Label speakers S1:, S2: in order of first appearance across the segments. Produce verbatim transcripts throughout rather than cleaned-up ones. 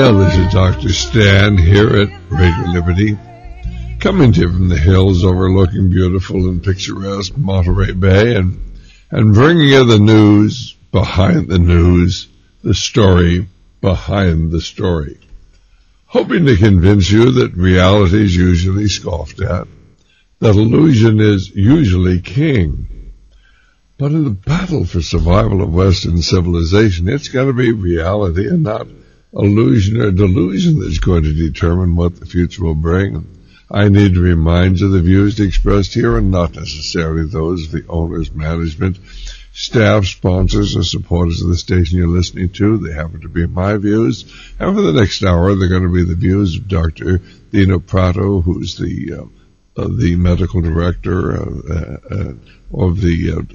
S1: Well, this is Doctor Stan here at Radio Liberty, coming to you from the hills overlooking beautiful and picturesque Monterey Bay, and and bringing you the news behind the news, the story behind the story. Hoping to convince you that reality is usually scoffed at, that illusion is usually king. But in the battle for survival of Western civilization, it's got to be reality and not illusion or delusion that's going to determine what the future will bring. I need to remind you the views expressed here are not necessarily those of the owners, management, staff, sponsors, or supporters of the station you're listening to. They happen to be my views. And for the next hour, they're going to be the views of Doctor Dino Prato, who's the uh, uh, the medical director uh, uh, of the uh,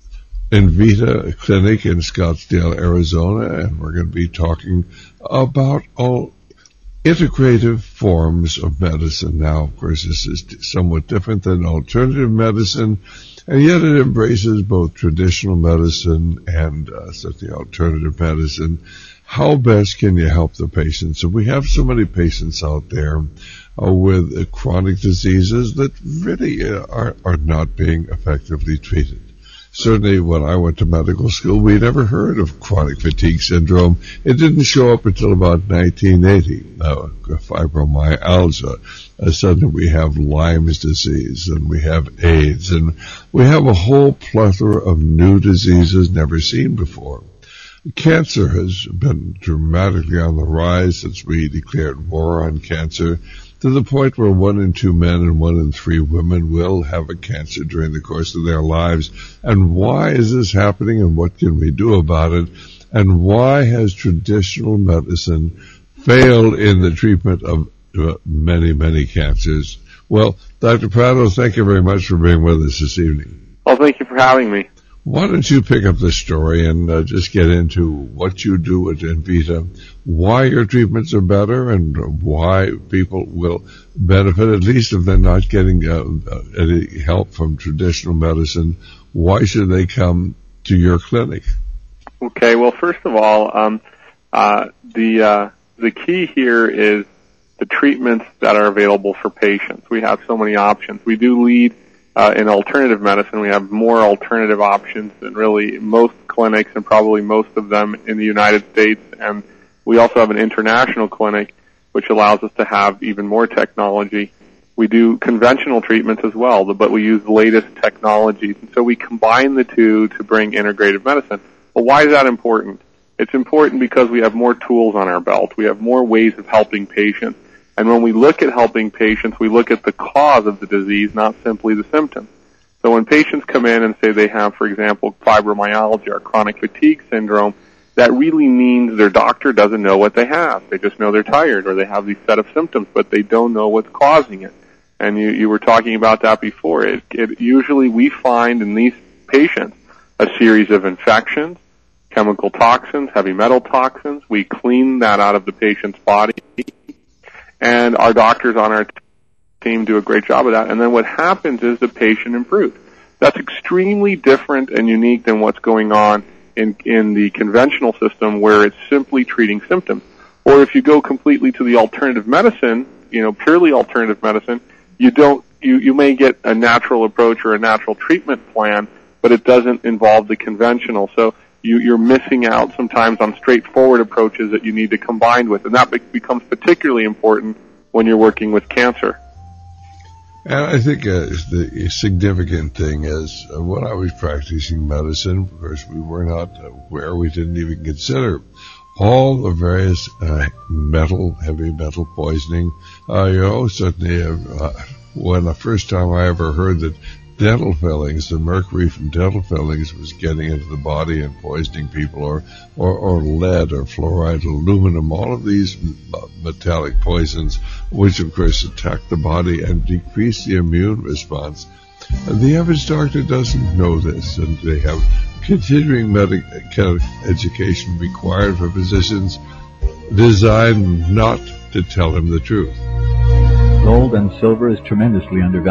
S1: Invita Clinic in Scottsdale, Arizona, and we're going to be talking about all integrative forms of medicine. Now, of course, this is somewhat different than alternative medicine, and yet it embraces both traditional medicine and uh, certainly alternative medicine. How best can you help the patient? So we have so many patients out there uh, with uh, chronic diseases that really uh, are, are not being effectively treated. Certainly when I went to medical school, we never heard of chronic fatigue syndrome. It didn't show up until about nineteen eighty, uh, fibromyalgia. Uh, suddenly we have Lyme's disease, and we have AIDS, and we have a whole plethora of new diseases never seen before. Cancer has been dramatically on the rise since we declared war on cancer, to the point where one in two men and one in three women will have a cancer during the course of their lives. And why is this happening, and what can we do about it? And why has traditional medicine failed in the treatment of uh, many, many cancers? Well, Doctor Prato, thank you very much for being with us this evening.
S2: Well, thank you for having me.
S1: Why don't you pick up the story and uh, just get into what you do at Invita, why your treatments are better, and why people will benefit, at least if they're not getting uh, uh, any help from traditional medicine. Why should they come to your clinic?
S2: Okay, well, first of all, um, uh, the uh, the key here is the treatments that are available for patients. We have so many options. We do lead Uh, in alternative medicine. We have more alternative options than really most clinics, and probably most of them in the United States. And we also have an international clinic, which allows us to have even more technology. We do conventional treatments as well, but we use the latest technologies. And so we combine the two to bring integrative medicine. Well, why is that important? It's important because we have more tools on our belt. We have more ways of helping patients. And when we look at helping patients, we look at the cause of the disease, not simply the symptoms. So when patients come in and say they have, for example, fibromyalgia or chronic fatigue syndrome, that really means their doctor doesn't know what they have. They just know they're tired, or they have these set of symptoms, but they don't know what's causing it. And you, you were talking about that before. It, it usually we find in these patients a series of infections, chemical toxins, heavy metal toxins. We clean that out of the patient's body. And our doctors on our team do a great job of that. And then what happens is the patient improves. That's extremely different and unique than what's going on in, in the conventional system, where it's simply treating symptoms. Or if you go completely to the alternative medicine, you know, purely alternative medicine, you don't, you, you may get a natural approach or a natural treatment plan, but it doesn't involve the conventional. So You, you're missing out sometimes on straightforward approaches that you need to combine with, and that be- becomes particularly important when you're working with cancer.
S1: And I think uh, the significant thing is uh, when I was practicing medicine, of course, we were not aware, we didn't even consider all the various uh, metal, heavy metal poisoning. Uh, you know, certainly uh, when the first time I ever heard that dental fillings, the mercury from dental fillings was getting into the body and poisoning people, or, or, or lead or fluoride, aluminum, all of these metallic poisons, which of course attack the body and decrease the immune response. And the average doctor doesn't know this, and they have continuing medical education required for physicians designed not to tell him the truth.
S3: Gold and silver is tremendously undervalued.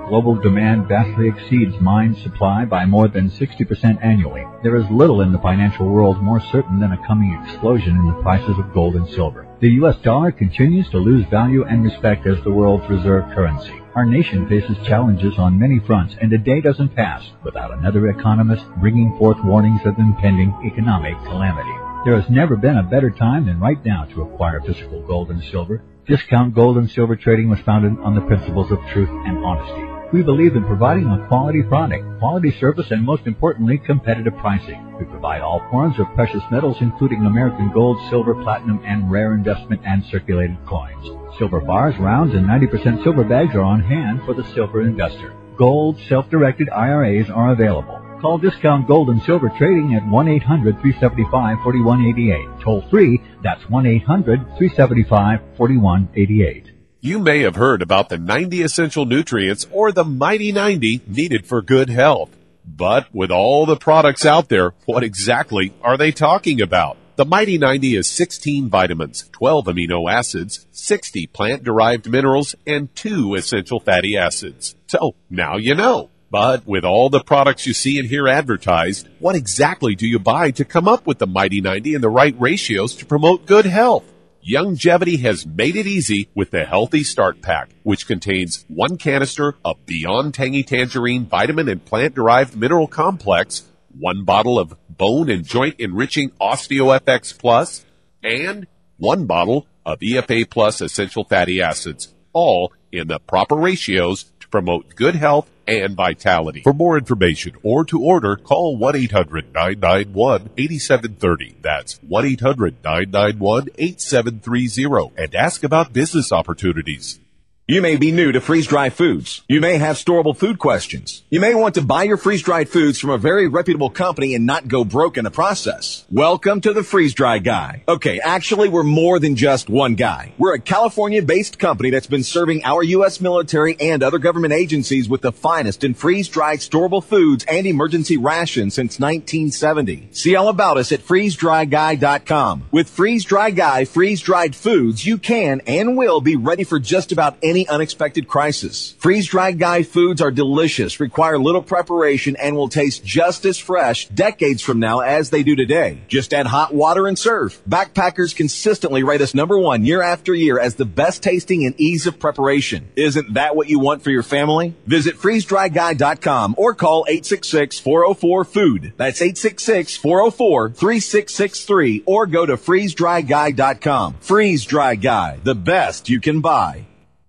S3: global demand vastly exceeds mine supply by more than sixty percent annually, there is little in the financial world more certain than a coming explosion in the prices of gold and silver. The U S dollar continues to lose value and respect as the world's reserve currency. Our nation faces challenges on many fronts, and a day doesn't pass without another economist bringing forth warnings of impending economic calamity. There has never been a better time than right now to acquire physical gold and silver. Discount Gold and Silver Trading was founded on the principles of truth and honesty. We believe in providing a quality product, quality service, and most importantly, competitive pricing. We provide all forms of precious metals, including American gold, silver, platinum, and rare investment and circulated coins. Silver bars, rounds, and ninety percent silver bags are on hand for the silver investor. Gold self-directed I R As are available. Call Discount Gold and Silver Trading at one eight hundred, three seven five, four one eight eight. Toll free, that's one eight hundred, three seven five, four one eight eight.
S4: You may have heard about the ninety essential nutrients or the Mighty ninety needed for good health. But with all the products out there, what exactly are they talking about? The Mighty ninety is sixteen vitamins, twelve amino acids, sixty plant-derived minerals, and two essential fatty acids. So now you know. But with all the products you see and hear advertised, what exactly do you buy to come up with the Mighty ninety and the right ratios to promote good health? Youngevity has made it easy with the Healthy Start Pack, which contains one canister of Beyond Tangy Tangerine Vitamin and Plant-Derived Mineral Complex, one bottle of Bone and Joint Enriching OsteoFX Plus, and one bottle of E F A Plus Essential Fatty Acids, all in the proper ratios to promote good health and vitality. For more information or to order, call one eight hundred, nine nine one, eight seven three zero. That's one eight hundred, nine nine one, eight seven three zero and ask about business opportunities.
S5: You may be new to freeze-dried foods. You may have storable food questions. You may want to buy your freeze-dried foods from a very reputable company and not go broke in the process. Welcome to the Freeze-Dry Guy. Okay, actually, we're more than just one guy. We're a California-based company that's been serving our U S military and other government agencies with the finest in freeze-dried storable foods and emergency rations since nineteen seventy. See all about us at freeze dry guy dot com. With Freeze-Dry Guy freeze-dried foods, you can and will be ready for just about any Any unexpected crisis. Freeze-Dried Guy foods are delicious, require little preparation, and will taste just as fresh decades from now as they do today. Just add hot water and serve. Backpackers consistently rate us number one year after year as the best tasting and ease of preparation. Isn't that what you want for your family? Visit freeze dry guy dot com or call eight six six, four zero four, food. That's eight six six, four zero four, three six six three or go to freeze dry guy dot com. Freeze-Dry Guy, the best you can buy.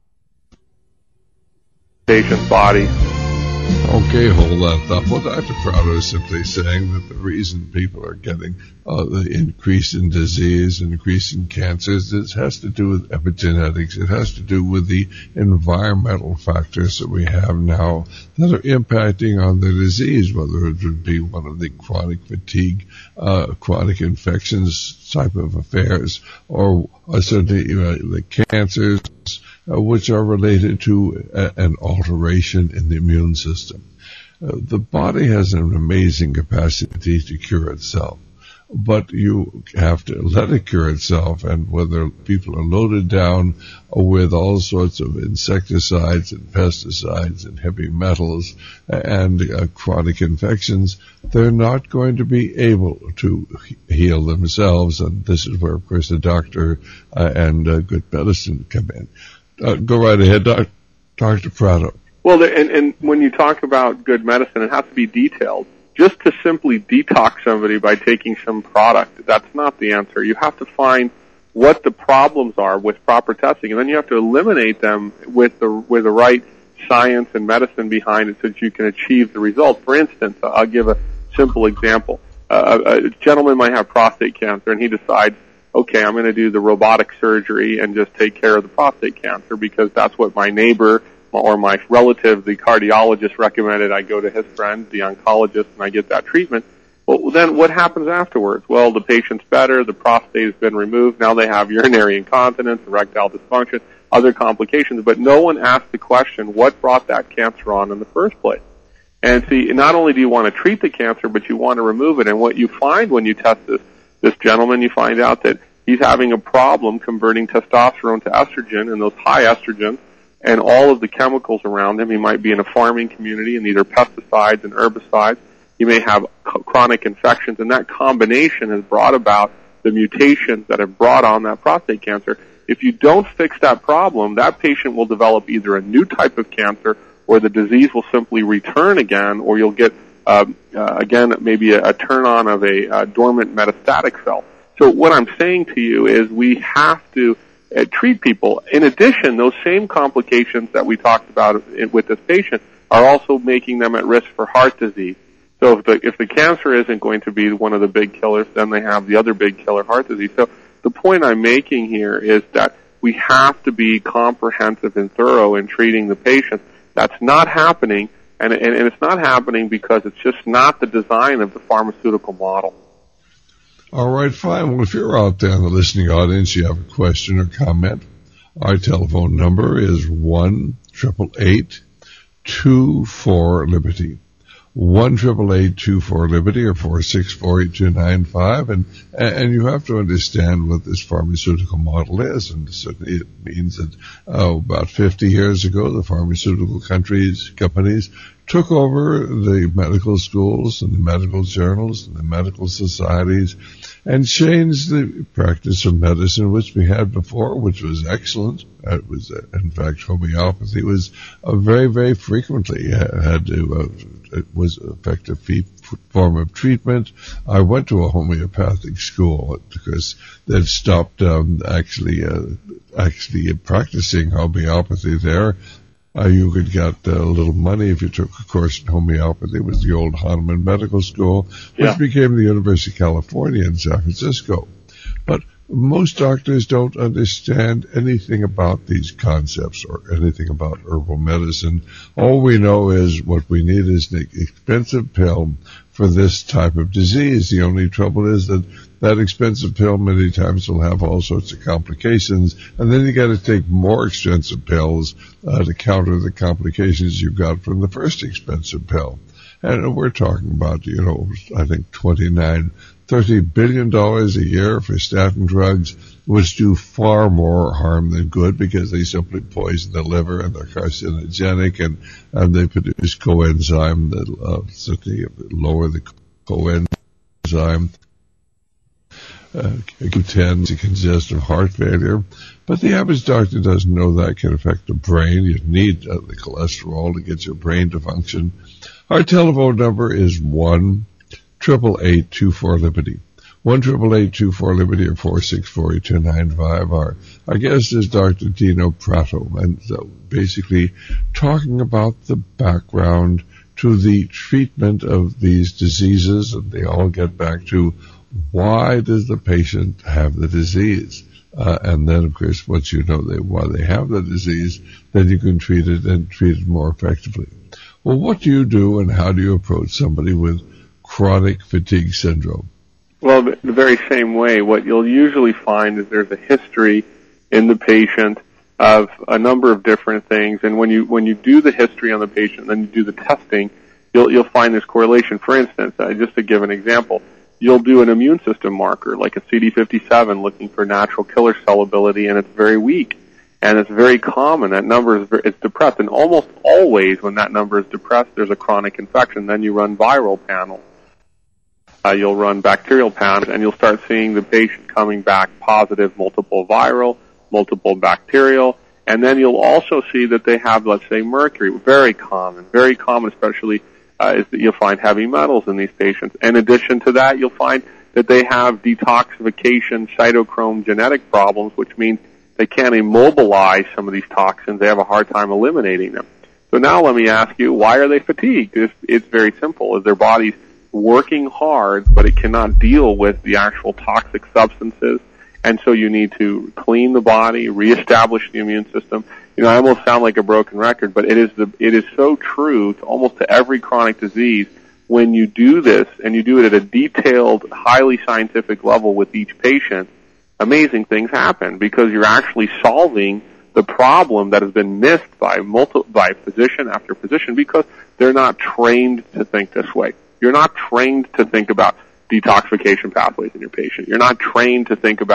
S2: Patient's body.
S1: Okay, hold that thought. Well, Doctor Prado is simply saying that the reason people are getting uh, the increase in disease, increase in cancers, it has to do with epigenetics. It has to do with the environmental factors that we have now that are impacting on the disease, whether it would be one of the chronic fatigue, uh, chronic infections type of affairs, or uh, certainly uh, the cancers, Uh, which are related to a, an alteration in the immune system. Uh, the body has an amazing capacity to cure itself, but you have to let it cure itself, and whether people are loaded down with all sorts of insecticides and pesticides and heavy metals and uh, chronic infections, they're not going to be able to heal themselves, and this is where, of course, the doctor uh, and uh, good medicine come in. Uh, go right ahead, Doc, Doctor Prado.
S2: Well, and, and when you talk about good medicine, it has to be detailed. Just to simply detox somebody by taking some product, that's not the answer. You have to find what the problems are with proper testing, and then you have to eliminate them with the with the right science and medicine behind it so that you can achieve the result. For instance, I'll give a simple example. Uh, a, a gentleman might have prostate cancer, and he decides, okay, I'm going to do the robotic surgery and just take care of the prostate cancer because that's what my neighbor or my relative, the cardiologist, recommended. I go to his friend, the oncologist, and I get that treatment. Well, then what happens afterwards? Well, the patient's better, the prostate has been removed, now they have urinary incontinence, erectile dysfunction, other complications, but no one asked the question, what brought that cancer on in the first place? And see, not only do you want to treat the cancer, but you want to remove it, and what you find when you test this This gentleman, you find out that he's having a problem converting testosterone to estrogen and those high estrogens, and all of the chemicals around him. He might be in a farming community and these are pesticides and herbicides. He may have chronic infections, and that combination has brought about the mutations that have brought on that prostate cancer. If you don't fix that problem, that patient will develop either a new type of cancer or the disease will simply return again, or you'll get, uh, uh, again, maybe a, a turn-on of a uh, dormant metastatic cell. So what I'm saying to you is we have to uh, treat people. In addition, those same complications that we talked about with this patient are also making them at risk for heart disease. So if the, if the cancer isn't going to be one of the big killers, then they have the other big killer, heart disease. So the point I'm making here is that we have to be comprehensive and thorough in treating the patient. That's not happening, and, and, and it's not happening because it's just not the design of the pharmaceutical model.
S1: All right, fine. Well, if you're out there in the listening audience, you have a question or comment, our telephone number is one eight eight eight two four Liberty. one eight eight eight two four Liberty or four six four eight two nine five, and and you have to understand what this pharmaceutical model is, and certainly it means that uh, about fifty years ago the pharmaceutical countries companies took over the medical schools and the medical journals and the medical societies and changed the practice of medicine which we had before, which was excellent. It was, uh, in fact, homeopathy was uh, very, very frequently uh, had to, uh, it was an effective form of treatment. I went to a homeopathic school because they'd stopped um, actually, uh, actually practicing homeopathy there. Uh, you could get uh, a little money if you took a course in homeopathy. It was the old Hahnemann Medical School, which yeah. became the University of California in San Francisco. But most doctors don't understand anything about these concepts or anything about herbal medicine. All we know is what we need is an expensive pill for this type of disease. The only trouble is that that expensive pill many times will have all sorts of complications, and then you got to take more expensive pills uh, to counter the complications you got from the first expensive pill. And we're talking about, you know, I think twenty-nine, thirty billion dollars a year for statin drugs, which do far more harm than good because they simply poison the liver and they're carcinogenic, and, and they produce coenzyme that uh, certainly lower the coenzyme. Uh, Q ten, congestive heart failure. But the average doctor doesn't know that can affect the brain. You need uh, the cholesterol to get your brain to function. Our telephone number is one eight eight eight two four Liberty. one eight eight eight two four Liberty or four six four eight two nine five. Our, our guest is Doctor Dino Prato, and so basically talking about the background to the treatment of these diseases, and they all get back to why does the patient have the disease? Uh, and then, of course, once you know they, why they have the disease, then you can treat it and treat it more effectively. Well, what do you do and how do you approach somebody with chronic fatigue syndrome?
S2: Well, the, the very same way. What you'll usually find is there's a history in the patient of a number of different things, and when you when you do the history on the patient and then you do the testing, you'll you'll find this correlation. For instance, uh, just to give an example, you'll do an immune system marker like a C D fifty-seven looking for natural killer cell ability, and it's very weak. And it's very common. That number is very, it's depressed. And almost always when that number is depressed, there's a chronic infection. Then you run viral panels. Uh, you'll run bacterial panels, and you'll start seeing the patient coming back positive, multiple viral, multiple bacterial. And then you'll also see that they have, let's say, mercury. Very common. Very common, especially uh, is that you'll find heavy metals in these patients. In addition to that, you'll find that they have detoxification cytochrome genetic problems, which means they can't immobilize some of these toxins. They have a hard time eliminating them. So now let me ask you, why are they fatigued? It's, it's very simple. Is their body's working hard, but it cannot deal with the actual toxic substances, and so you need to clean the body, reestablish the immune system. You know, I almost sound like a broken record, but it is the it is so true to almost to every chronic disease. When you do this, and you do it at a detailed, highly scientific level with each patient, amazing things happen because you're actually solving the problem that has been missed by multi- by physician after physician because they're not trained to think this way. You're not trained to think about detoxification pathways in your patient. You're not trained to think about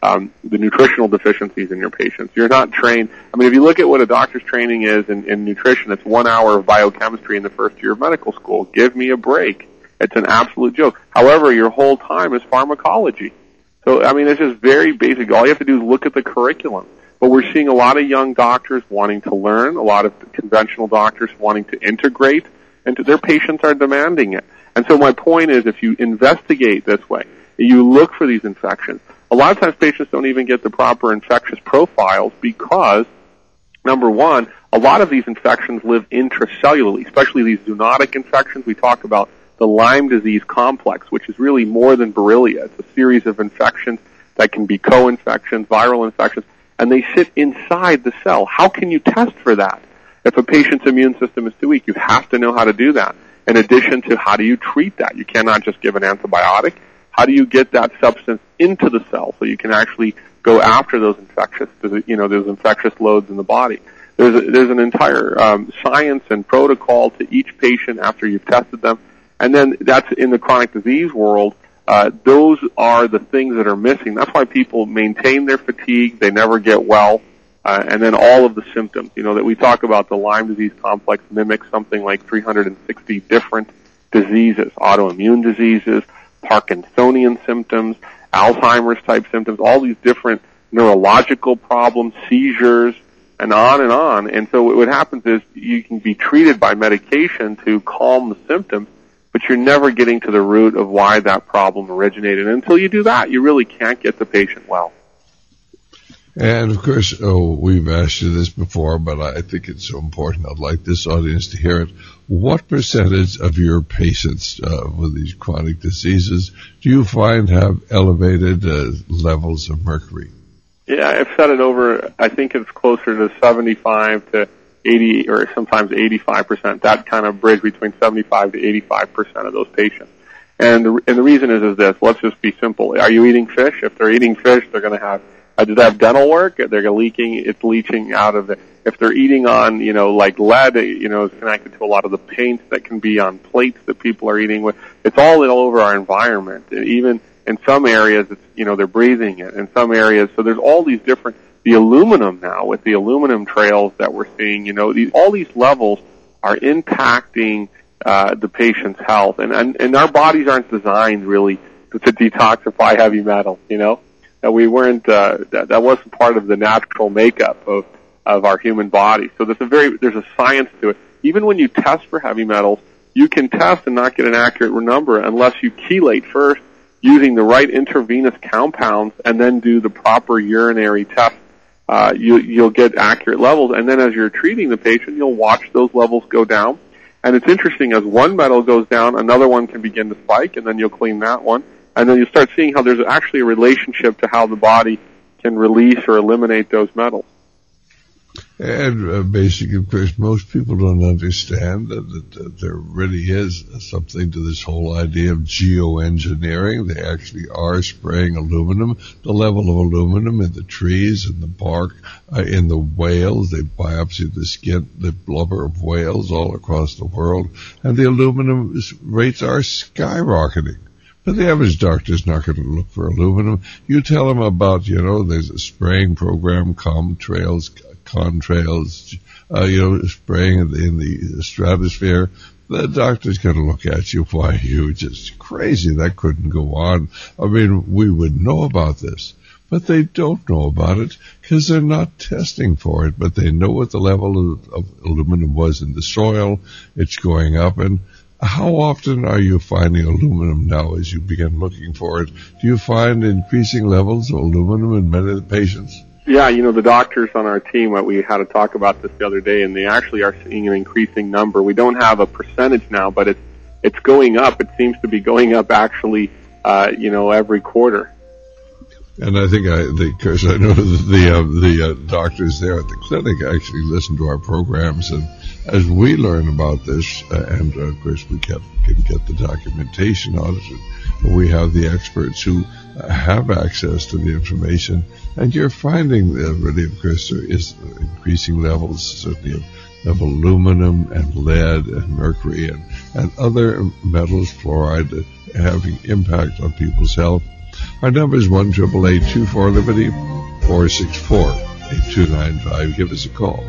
S2: um, the nutritional deficiencies in your patients. You're not trained. I mean, if you look at what a doctor's training is in, in nutrition, it's one hour of biochemistry in the first year of medical school. Give me a break. It's an absolute joke. However, your whole time is pharmacology. So, I mean, it's just very basic. All you have to do is look at the curriculum. But we're seeing a lot of young doctors wanting to learn, a lot of conventional doctors wanting to integrate, and their patients are demanding it. And so my point is, if you investigate this way, you look for these infections. A lot of times patients don't even get the proper infectious profiles because, number one, a lot of these infections live intracellularly, especially these zoonotic infections. We talk about the Lyme disease complex, which is really more than Borrelia. It's a series of infections that can be co-infections, viral infections, and they sit inside the cell. How can you test for that? If a patient's immune system is too weak, you have to know how to do that. In addition to how do you treat that? You cannot just give an antibiotic. How do you get that substance into the cell so you can actually go after those infectious, you know, those infectious loads in the body? There's a, there's an entire um, science and protocol to each patient after you've tested them. And then that's in the chronic disease world. Uh, those are the things that are missing. That's why people maintain their fatigue. They never get well. Uh, and then all of the symptoms, you know, that we talk about, the Lyme disease complex mimics something like three hundred sixty different diseases, autoimmune diseases, Parkinsonian symptoms, Alzheimer's type symptoms, all these different neurological problems, seizures, and on and on. And so what happens is you can be treated by medication to calm the symptoms, but you're never getting to the root of why that problem originated. And until you do that, you really can't get the patient well.
S1: And, of course, oh, we've asked you this before, but I think it's so important. I'd like this audience to hear it. What percentage of your patients uh, with these chronic diseases do you find have elevated uh, levels of mercury?
S2: Yeah, I've said it over, I think it's closer to seventy-five to eighty or sometimes eighty-five percent, that kind of bridge between seventy-five to eighty-five percent of those patients. And the, and the reason is, is this. Let's just be simple. Are you eating fish? If they're eating fish, they're going to have Uh, do they have dental work? They're leaking, it's leaching out of it. If they're eating on, you know, like lead, you know, it's connected to a lot of the paints that can be on plates that people are eating with. It's all all over our environment. And even in some areas, it's, you know, they're breathing it. In some areas, so there's all these different, the aluminum now, with the aluminum trails that we're seeing, you know, these, all these levels are impacting, uh, the patient's health. And, and, and our bodies aren't designed really to, to detoxify heavy metals, you know? That we weren't, uh, that, that wasn't part of the natural makeup of, of our human body. So there's a very, there's a science to it. Even when you test for heavy metals, you can test and not get an accurate number unless you chelate first using the right intravenous compounds and then do the proper urinary test. Uh, you, you'll get accurate levels. And then as you're treating the patient, you'll watch those levels go down. And it's interesting, as one metal goes down, another one can begin to spike, and then you'll clean that one. And then you start seeing how there's actually a relationship to how the body can release or eliminate those metals.
S1: And uh, basically, of course, most people don't understand that, that, that there really is something to this whole idea of geoengineering. They actually are spraying aluminum, the level of aluminum in the trees and the bark, uh, in the whales. They biopsy the skin, the blubber of whales all across the world, and the aluminum rates are skyrocketing. But the average doctor is not going to look for aluminum. You tell them about, you know, there's a spraying program, Comtrails, Contrails, uh, you know, spraying in the, in the stratosphere. The doctor's going to look at you. Why, you just crazy. That couldn't go on. I mean, we would know about this, but they don't know about it because they're not testing for it. But they know what the level of, of aluminum was in the soil. It's going up. And how often are you finding aluminum now as you begin looking for it? Do you find increasing levels of aluminum in many of the patients?
S2: Yeah, you know, the doctors on our team, we had to talk about this the other day, and they actually are seeing an increasing number. We don't have a percentage now, but it's it's going up. It seems to be going up actually, uh, you know, every quarter.
S1: And I think I, because I know the the, uh, the uh, doctors there at the clinic actually listen to our programs, and as we learn about this, uh, and uh, of course we can, can get the documentation on it, and we have the experts who uh, have access to the information, and you're finding that really, of course, there is increasing levels certainly of, of aluminum and lead and mercury and, and other metals, fluoride, having impact on people's health. Our number is one eight eight eight two four Liberty, four six four, eight two nine five. Give us a call.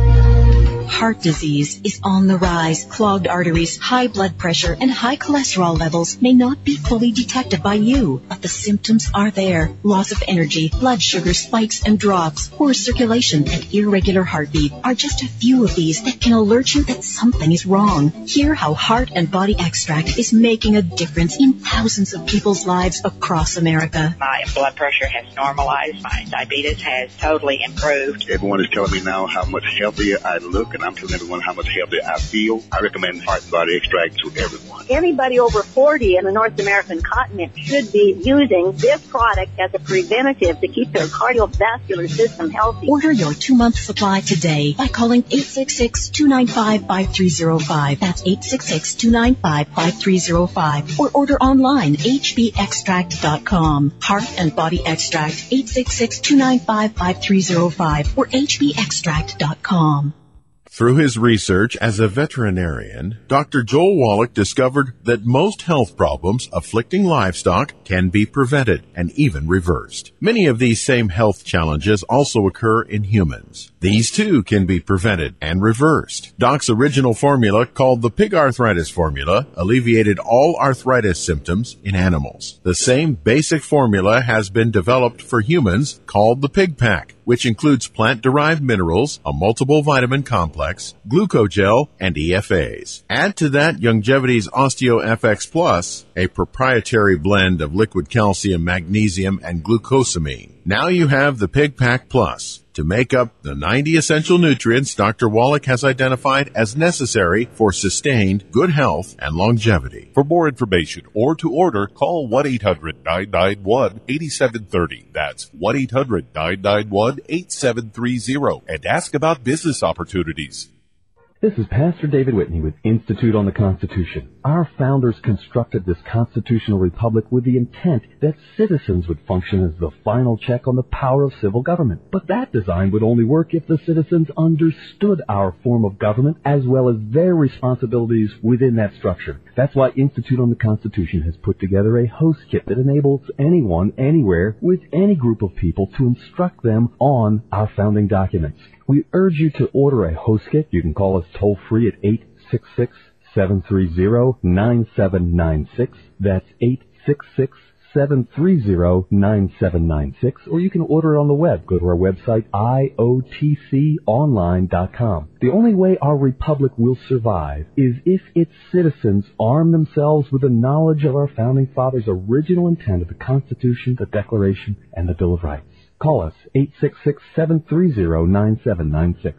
S6: Heart disease is on the rise. Clogged arteries, high blood pressure, and high cholesterol levels may not be fully detected by you, but the symptoms are there. Loss of energy, blood sugar spikes and drops, poor circulation, and irregular heartbeat are just a few of these that can alert you that something is wrong. Hear how Heart and Body Extract is making a difference in thousands of people's lives across America.
S7: My blood pressure has normalized. My diabetes has totally improved.
S8: Everyone is telling me now how much healthier I look, and I'm telling everyone how much healthier I feel. I recommend Heart and Body Extract to everyone.
S9: Anybody over forty in the North American continent should be using this product as a preventative to keep their cardiovascular system healthy.
S6: Order your two-month supply today by calling eight six six, two nine five, five three zero five. That's eight six six, two nine five, five three zero five. Or order online, h b extract dot com. Heart and Body Extract, eight six six, two nine five, five three zero five or h b extract dot com.
S4: Through his research as a veterinarian, Doctor Joel Wallach discovered that most health problems afflicting livestock can be prevented and even reversed. Many of these same health challenges also occur in humans. These too can be prevented and reversed. Doc's original formula, called the Pig Arthritis Formula, alleviated all arthritis symptoms in animals. The same basic formula has been developed for humans, called the Pig Pack, which includes plant-derived minerals, a multiple vitamin complex, glucogel, and E F As. Add to that Youngevity's OsteoFX Plus, a proprietary blend of liquid calcium, magnesium, and glucosamine. Now you have the Pig Pack Plus to make up the ninety essential nutrients Doctor Wallach has identified as necessary for sustained good health and longevity. For more information or to order, call one eight hundred, nine nine one, eight seven three zero. That's one eight hundred, nine nine one, eight seven three zero and ask about business opportunities.
S10: This is Pastor David Whitney with Institute on the Constitution. Our founders constructed this constitutional republic with the intent that citizens would function as the final check on the power of civil government. But that design would only work if the citizens understood our form of government as well as their responsibilities within that structure. That's why Institute on the Constitution has put together a host kit that enables anyone, anywhere, with any group of people to instruct them on our founding documents. We urge you to order a host kit. You can call us toll-free at eight six six, seven three zero, nine seven nine six. That's eight six six, seven three zero, nine seven nine six. Or you can order it on the web. Go to our website, I O T C online dot com. The only way our republic will survive is if its citizens arm themselves with the knowledge of our founding fathers' original intent of the Constitution, the Declaration, and the Bill of Rights. Call us, eight six six, seven three zero, nine seven nine six.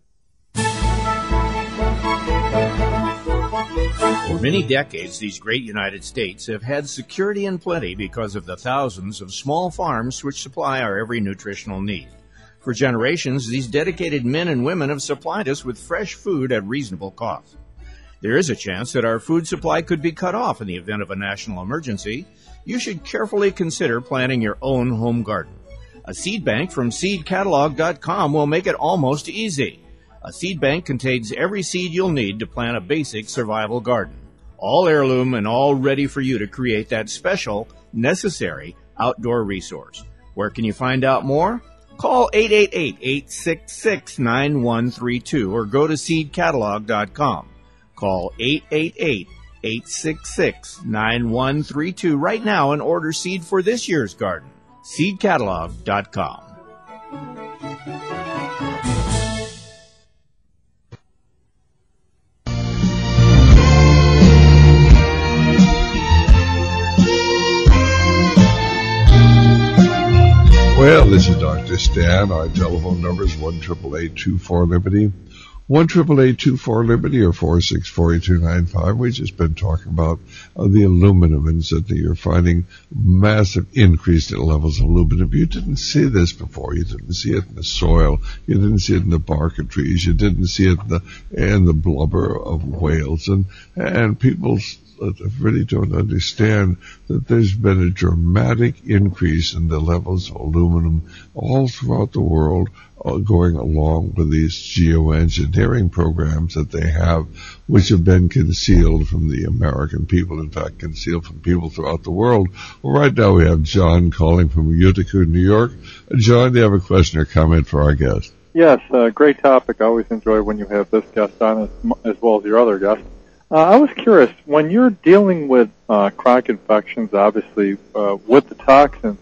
S11: For many decades, these great United States have had security and plenty because of the thousands of small farms which supply our every nutritional need. For generations, these dedicated men and women have supplied us with fresh food at reasonable cost. There is a chance that our food supply could be cut off in the event of a national emergency. You should carefully consider planting your own home garden. A seed bank from seed catalog dot com will make it almost easy. A seed bank contains every seed you'll need to plant a basic survival garden. All heirloom and all ready for you to create that special, necessary outdoor resource. Where can you find out more? Call eight eight eight, eight six six, nine one three two or go to seed catalog dot com. Call eight eight eight, eight six six, nine one three two right now and order seed for this year's garden. seed catalog dot com.
S1: Well, this is Doctor Stan. Our telephone number is one eight eight eight, two four, Liberty. one eight eight eight, two four, Liberty or four six four, eight two nine five. We've just been talking about uh, the aluminum and that you're finding massive increase in levels of aluminum. You didn't see this before. You didn't see it in the soil. You didn't see it in the bark of trees. You didn't see it in the, in the blubber of whales. And, and people really don't understand that there's been a dramatic increase in the levels of aluminum all throughout the world uh, going along with these geoengineering programs that they have, which have been concealed from the American people, in fact, concealed from people throughout the world. Well, right now we have John calling from Utica, New York. Uh, John, do you have a question or comment for our guest?
S12: Yes, uh, great topic. I always enjoy when you have this guest on as, as well as your other guests. Uh, I was curious, when you're dealing with uh, chronic infections, obviously, uh, with the toxins,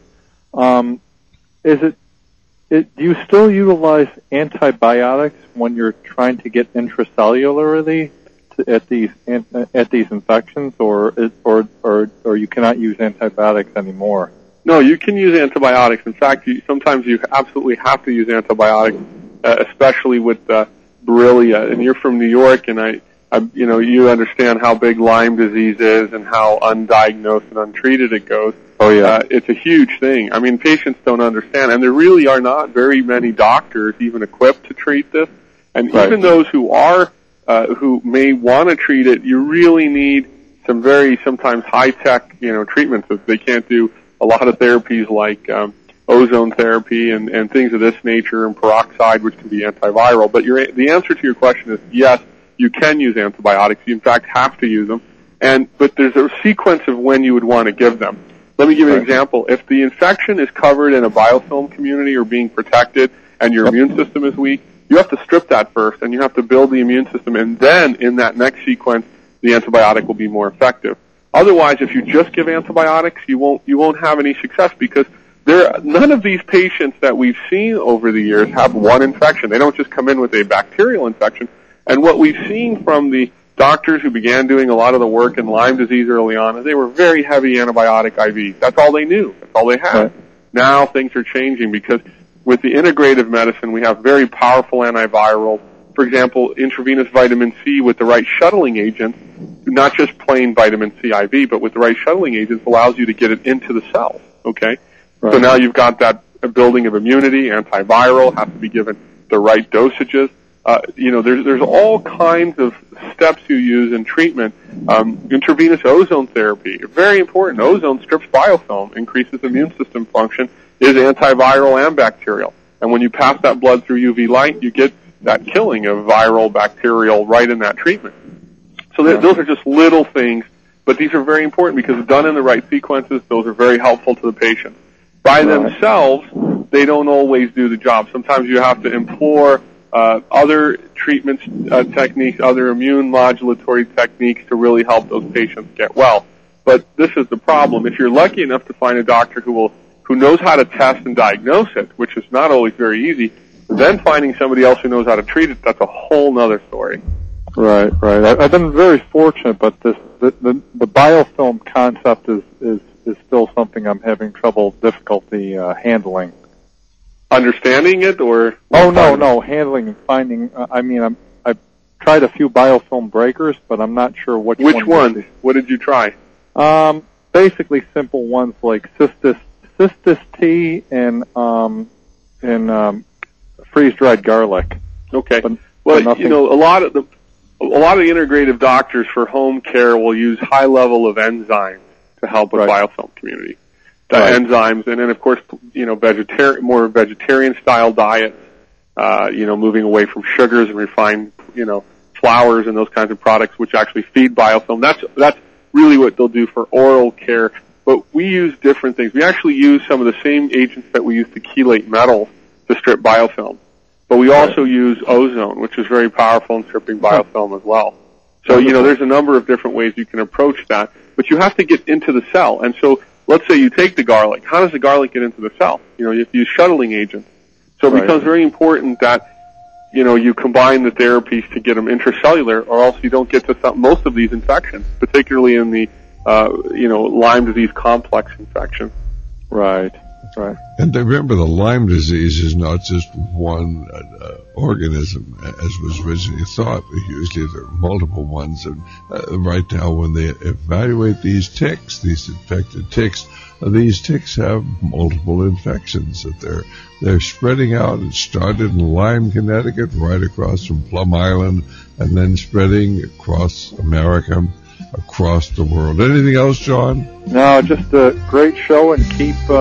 S12: um, is it, it, do you still utilize antibiotics when you're trying to get intracellularly to, at these at these infections, or is, or or or you cannot use antibiotics anymore?
S2: No, you can use antibiotics. In fact, you, sometimes you absolutely have to use antibiotics, uh, especially with uh, Borrelia. And you're from New York, and I. I, you know, you understand how big Lyme disease is and how undiagnosed and untreated it goes.
S12: Oh, yeah.
S2: Uh, it's a huge thing. I mean, patients don't understand, and there really are not very many doctors even equipped to treat this. And
S12: right.
S2: even those who are, uh, who may want to treat it, you really need some very, sometimes high-tech, you know, treatments. They can't do a lot of therapies like um, ozone therapy and, and things of this nature, and peroxide, which can be antiviral. But your, the answer to your question is yes. You can use antibiotics. You, in fact, have to use them. And but there's a sequence of when you would want to give them. Let me give you an example. If the infection is covered in a biofilm community or being protected and your immune system is weak, you have to strip that first, and you have to build the immune system. And then, in that next sequence, the antibiotic will be more effective. Otherwise, if you just give antibiotics, you won't you won't have any success, because there none of these patients that we've seen over the years have one infection. They don't just come in with a bacterial infection. And what we've seen from the doctors who began doing a lot of the work in Lyme disease early on is they were very heavy antibiotic I Vs. That's all they knew. That's all they had. Right. Now things are changing, because with the integrative medicine, we have very powerful antivirals. For example, intravenous vitamin C with the right shuttling agents, not just plain vitamin C I V, but with the right shuttling agents, allows you to get it into the cells. Okay? Right. So now you've got that building of immunity. Antiviral has to be given the right dosages. Uh, you know, there's there's all kinds of steps you use in treatment. Um, intravenous ozone therapy, very important. Ozone strips biofilm, increases immune system function, is antiviral and bacterial. And when you pass that blood through U V light, you get that killing of viral, bacterial right in that treatment. So th- those are just little things, but these are very important because done in the right sequences, those are very helpful to the patient. By themselves, they don't always do the job. Sometimes you have to implore Uh, other treatments, uh, techniques, other immune modulatory techniques to really help those patients get well. But this is the problem. If you're lucky enough to find a doctor who will, who knows how to test and diagnose it, which is not always very easy, then finding somebody else who knows how to treat it, that's a whole nother story.
S12: Right, right. I, I've been very fortunate, but this, the, the, the biofilm concept is, is, is still something I'm having trouble, difficulty, uh, handling.
S2: Understanding it, or
S12: oh no no handling and finding uh, I mean I'm, I've tried a few biofilm breakers, but I'm not sure which
S2: which
S12: one
S2: one what did you try?
S12: Um basically simple ones like Cystis Cystis T and um and um freeze dried garlic.
S2: Okay.
S12: But,
S2: well,
S12: but
S2: you know, a lot of the a lot of the integrative doctors for home care will use high level of enzymes to help with right. biofilm community. The right. enzymes, and then of course, you know, vegetarian, more vegetarian style diets, uh, you know, moving away from sugars and refined, you know, flours and those kinds of products which actually feed biofilm. That's, that's really what they'll do for oral care. But we use different things. We actually use some of the same agents that we use to chelate metals to strip biofilm. But we also right. use ozone, which is very powerful in stripping biofilm as well. So, you know, there's a number of different ways you can approach that. But you have to get into the cell. And so, let's say you take the garlic. How does the garlic get into the cell? You know, you have to use shuttling agents. So it right. becomes very important that, you know, you combine the therapies to get them intracellular, or else you don't get to some, most of these infections, particularly in the, uh, you know, Lyme disease complex infection.
S12: Right, right.
S1: And remember, the Lyme disease is not just one uh, organism, as was originally thought. Usually there are multiple ones. And uh, right now, when they evaluate these ticks, these infected ticks, uh, these ticks have multiple infections that they're they're spreading out. It started in Lyme, Connecticut, right across from Plum Island, and then spreading across America, across the world. Anything else, John?
S12: No, just a great show, and keep uh,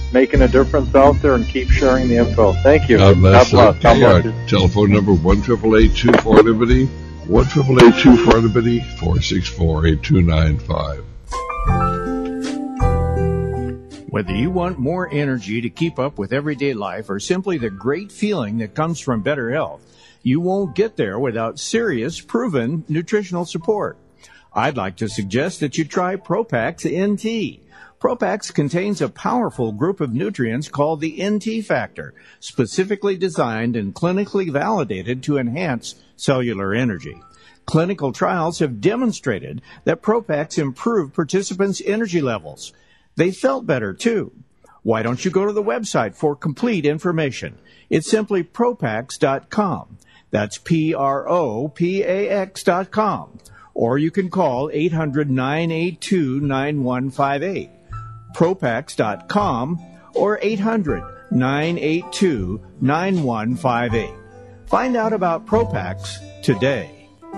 S12: making a difference out there, and keep sharing the info. Thank you.
S1: God bless.
S12: God bless.
S1: Okay,
S12: God bless
S1: our
S12: you.
S1: telephone number one triple eight two four Liberty, one triple eight two four Liberty, four six four eight two nine five.
S11: Whether you want more energy to keep up with everyday life or simply the great feeling that comes from better health, you won't get there without serious, proven nutritional support. I'd like to suggest that you try Propax N T. Propax contains a powerful group of nutrients called the N T factor, specifically designed and clinically validated to enhance cellular energy. Clinical trials have demonstrated that Propax improved participants' energy levels. They felt better, too. Why don't you go to the website for complete information? It's simply Propax dot com. That's P R O P A X dot com. Or you can call eight hundred nine eight two nine one five eight. Propax dot com or eight hundred nine eight two nine one five eight. Find out about Propax today.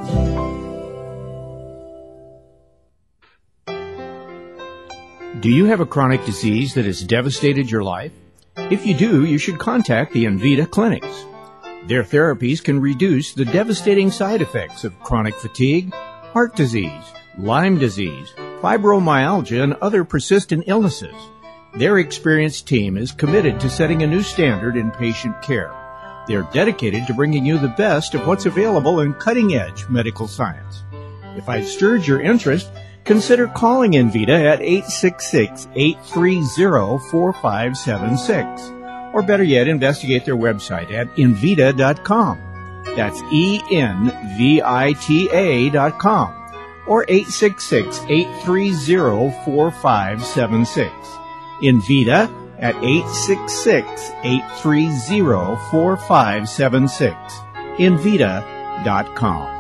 S11: Do you have a chronic disease that has devastated your life? If you do, you should contact the Envita clinics. Their therapies can reduce the devastating side effects of chronic fatigue, heart disease, Lyme disease, fibromyalgia, and other persistent illnesses. Their experienced team is committed to setting a new standard in patient care. They're dedicated to bringing you the best of what's available in cutting-edge medical science. If I've stirred your interest, consider calling Envita at eight six six, eight three zero, four five seven six. Or better yet, investigate their website at Envita dot com. That's E N V I T A dot com. Or eight six six, eight three zero, four five seven six. Envita at eight six six, eight three zero, four five seven six. Envita dot com.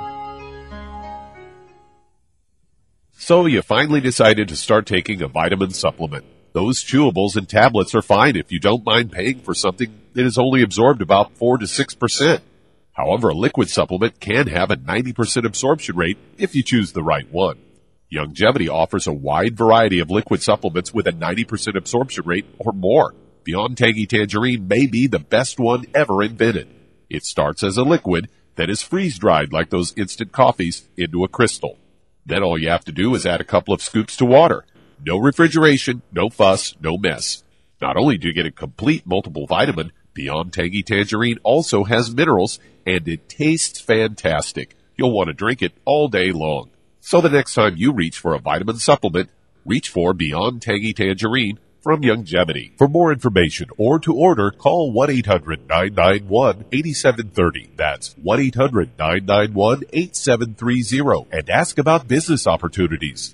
S4: So you finally decided to start taking a vitamin supplement. Those chewables and tablets are fine if you don't mind paying for something that is only absorbed about four to six percent. However, a liquid supplement can have a ninety percent absorption rate if you choose the right one. Youngevity offers a wide variety of liquid supplements with a ninety percent absorption rate or more. Beyond Tangy Tangerine may be the best one ever invented. It starts as a liquid that is freeze-dried like those instant coffees into a crystal. Then all you have to do is add a couple of scoops to water. No refrigeration, no fuss, no mess. Not only do you get a complete multiple vitamin, Beyond Tangy Tangerine also has minerals, and it tastes fantastic. You'll want to drink it all day long. So the next time you reach for a vitamin supplement, reach for Beyond Tangy Tangerine from Youngevity. For more information or to order, call one eight hundred nine nine one eight seven three zero. That's one eight hundred nine nine one eight seven three zero and ask about business opportunities.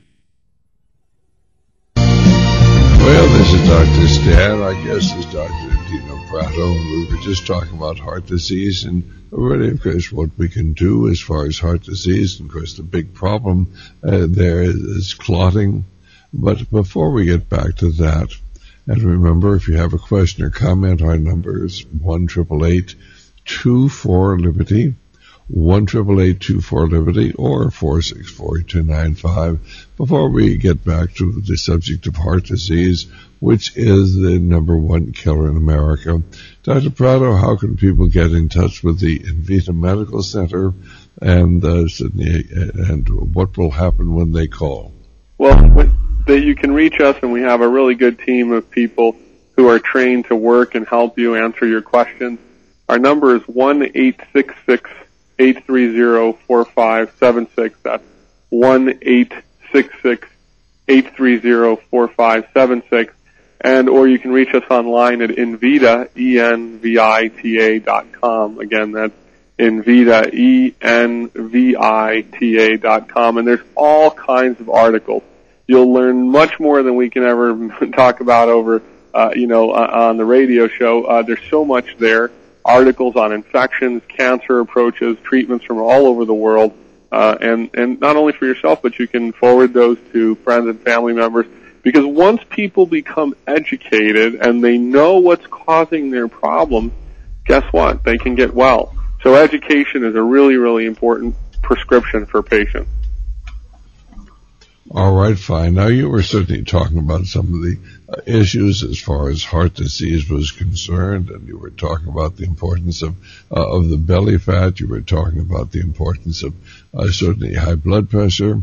S1: Well, this is Doctor Stan. I guess this is Doctor Dino Prato. We were just talking about heart disease and really, of course, what we can do as far as heart disease. And, of course, the big problem uh, there is, is clotting. But before we get back to that, and remember, if you have a question or comment, our number is one eight eight eight, two four, Liberty, one eight eight eight, two four, Liberty, or four six four, two nine five. Before we get back to the subject of heart disease, which is the number one killer in America, Doctor Prato, how can people get in touch with the Envita Medical Center and uh, Sydney, and what will happen when they call?
S2: Well, when, that you can reach us, and we have a really good team of people who are trained to work and help you answer your questions. Our number is one eight six six, eight three zero, four five seven six. That's one eight six six, eight three zero, four five seven six. And, or you can reach us online at Envita, E N V I T A dot com. Again, that's Envita, E N V I T A dot com. And there's all kinds of articles. You'll learn much more than we can ever talk about over, uh, you know, uh, on the radio show. Uh, there's so much there. Articles on infections, cancer approaches, treatments from all over the world. Uh, and, and not only for yourself, but you can forward those to friends and family members. Because once people become educated and they know what's causing their problems, guess what? They can get well. So education is a really, really important prescription for patients.
S1: All right, fine. Now, you were certainly talking about some of the uh, issues as far as heart disease was concerned, and you were talking about the importance of uh, of the belly fat. You were talking about the importance of uh, certainly high blood pressure.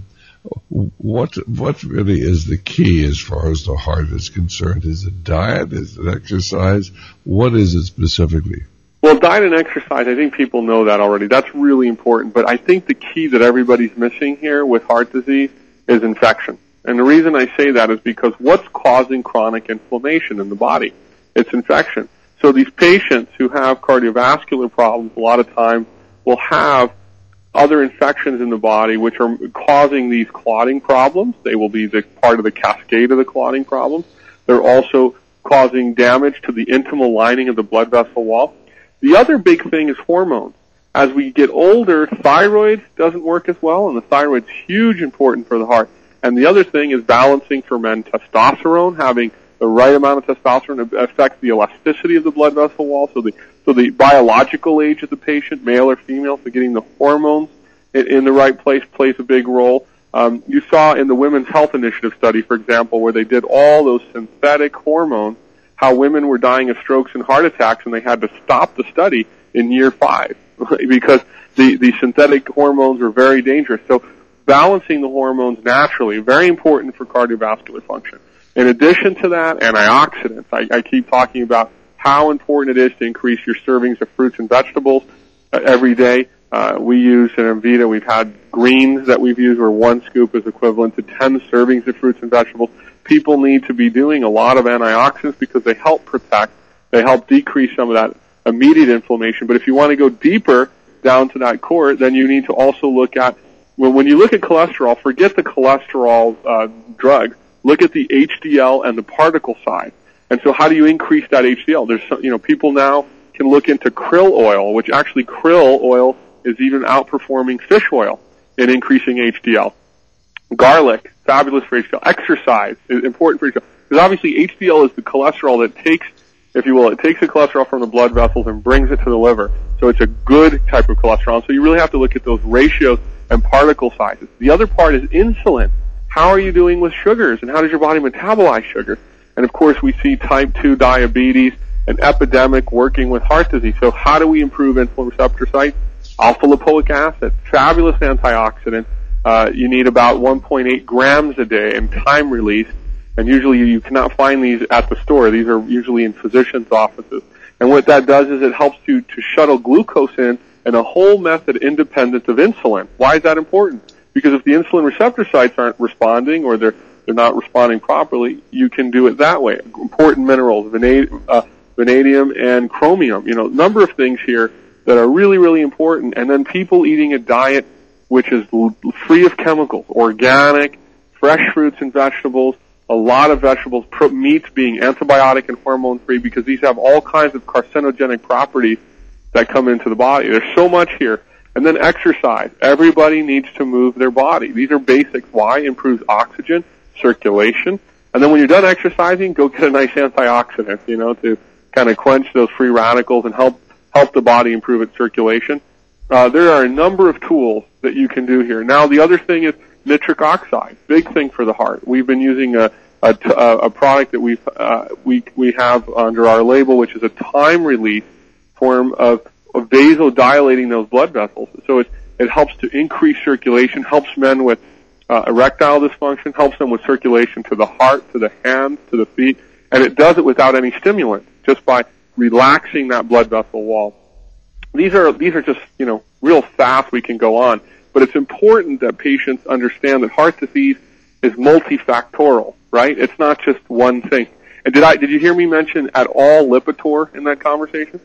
S1: What what really is the key as far as the heart is concerned? Is it diet? Is it exercise? What is it specifically?
S2: Well, diet and exercise, I think people know that already. That's really important. But I think the key that everybody's missing here with heart disease is infection. And the reason I say that is because what's causing chronic inflammation in the body? It's infection. So these patients who have cardiovascular problems a lot of times will have other infections in the body which are causing these clotting problems. They will be the part of the cascade of the clotting problems. They're also causing damage to the intimal lining of the blood vessel wall. The other big thing is hormones. As we get older, thyroid doesn't work as well, and the thyroid's huge important for the heart. And the other thing is balancing for men testosterone. Having the right amount of testosterone affects the elasticity of the blood vessel wall, so the so the biological age of the patient, male or female, so getting the hormones in, in the right place plays a big role. Um, you saw in the Women's Health Initiative study, for example, where they did all those synthetic hormones, how women were dying of strokes and heart attacks, and they had to stop the study in year five because the, the synthetic hormones were very dangerous. So balancing the hormones naturally, very important for cardiovascular function. In addition to that, antioxidants. I, I keep talking about how important it is to increase your servings of fruits and vegetables uh, every day. Uh, we use in Envita, we've had greens that we've used where one scoop is equivalent to ten servings of fruits and vegetables. People need to be doing a lot of antioxidants because they help protect, they help decrease some of that immediate inflammation. But if you want to go deeper down to that core, then you need to also look at, well, when you look at cholesterol, forget the cholesterol uh, drug. Look at the H D L and the particle size. And so how do you increase that H D L? There's some, you know, people now can look into krill oil, which actually krill oil is even outperforming fish oil in increasing H D L. Garlic, fabulous for H D L. Exercise is important for H D L. Because obviously H D L is the cholesterol that takes, if you will, it takes the cholesterol from the blood vessels and brings it to the liver. So it's a good type of cholesterol. So you really have to look at those ratios and particle sizes. The other part is insulin. How are you doing with sugars, and how does your body metabolize sugar? And of course, we see type two diabetes, an epidemic working with heart disease. So how do we improve insulin receptor sites? Alpha lipoic acid, fabulous antioxidant. Uh, you need about one point eight grams a day in time release, and usually you cannot find these at the store. These are usually in physicians' offices. And what that does is it helps you to shuttle glucose in in a whole method independent of insulin. Why is that important? Because if the insulin receptor sites aren't responding or they're they're not responding properly, you can do it that way. Important minerals, vanadium, uh, vanadium and chromium. You know, number of things here that are really, really important. And then people eating a diet which is l- free of chemicals, organic, fresh fruits and vegetables, a lot of vegetables, pro- meats being antibiotic and hormone free, because these have all kinds of carcinogenic properties that come into the body. There's so much here. And then exercise. Everybody needs to move their body. These are basics. Why? Improves oxygen, circulation. And then when you're done exercising, go get a nice antioxidant, you know, to kind of quench those free radicals and help help the body improve its circulation. Uh, there are a number of tools that you can do here. Now, the other thing is nitric oxide. Big thing for the heart. We've been using a a, a product that we've, uh, we we have under our label, which is a time release form of of vasodilating those blood vessels. So it, it helps to increase circulation, helps men with uh, erectile dysfunction, helps them with circulation to the heart, to the hands, to the feet, and it does it without any stimulant, just by relaxing that blood vessel wall. These are, these are just, you know, real fast we can go on, but it's important that patients understand that heart disease is multifactorial, right? It's not just one thing. And did I, did you hear me mention at all Lipitor in that conversation?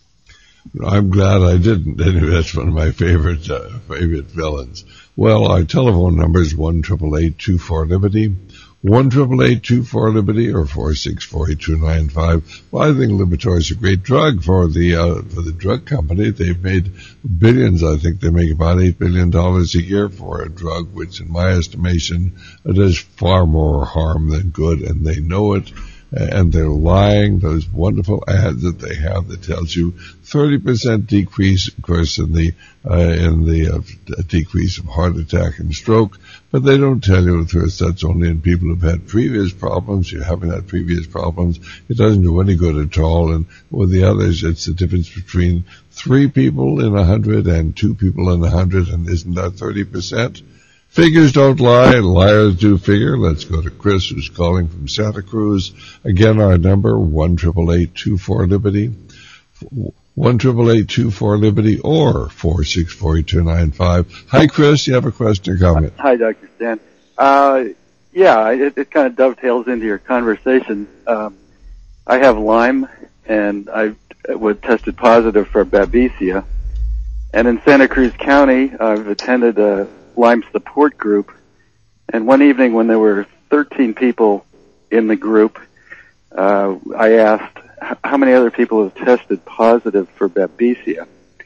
S1: I'm glad I didn't. Anyway, that's one of my favorite uh, favorite villains. Well, our telephone number is one triple eight two four Liberty, one triple eight two four Liberty, or four six four eight two nine five. Well, I think Lipitor is a great drug for the uh, for the drug company. They've made billions. I think they make about eight billion dollars a year for a drug, which, in my estimation, does far more harm than good, and they know it. and they're lying. Those wonderful ads that they have that tells you thirty percent decrease, of course, in the uh, in the uh, decrease of heart attack and stroke. But they don't tell you, of course, that's only in people who've had previous problems. You haven't had previous problems. It doesn't do any good at all. And with the others, it's the difference between three people in a hundred and two people in a hundred, and isn't that thirty percent? Figures don't lie, and liars do figure. Let's go to Chris, who's calling from Santa Cruz. Again, our number, one eight eight eight, two four, Liberty. one eight eight eight, two four, Liberty, or four six four, two nine five. Hi, Chris. You have a question or comment?
S13: Hi, Doctor Stan. Uh, yeah, it, it kind of dovetails into your conversation. Um, I have Lyme, and I was tested positive for Babesia. And in Santa Cruz County, I've attended a Lyme support group, and one evening when there were thirteen people in the group, uh, I asked how many other people have tested positive for Babesia,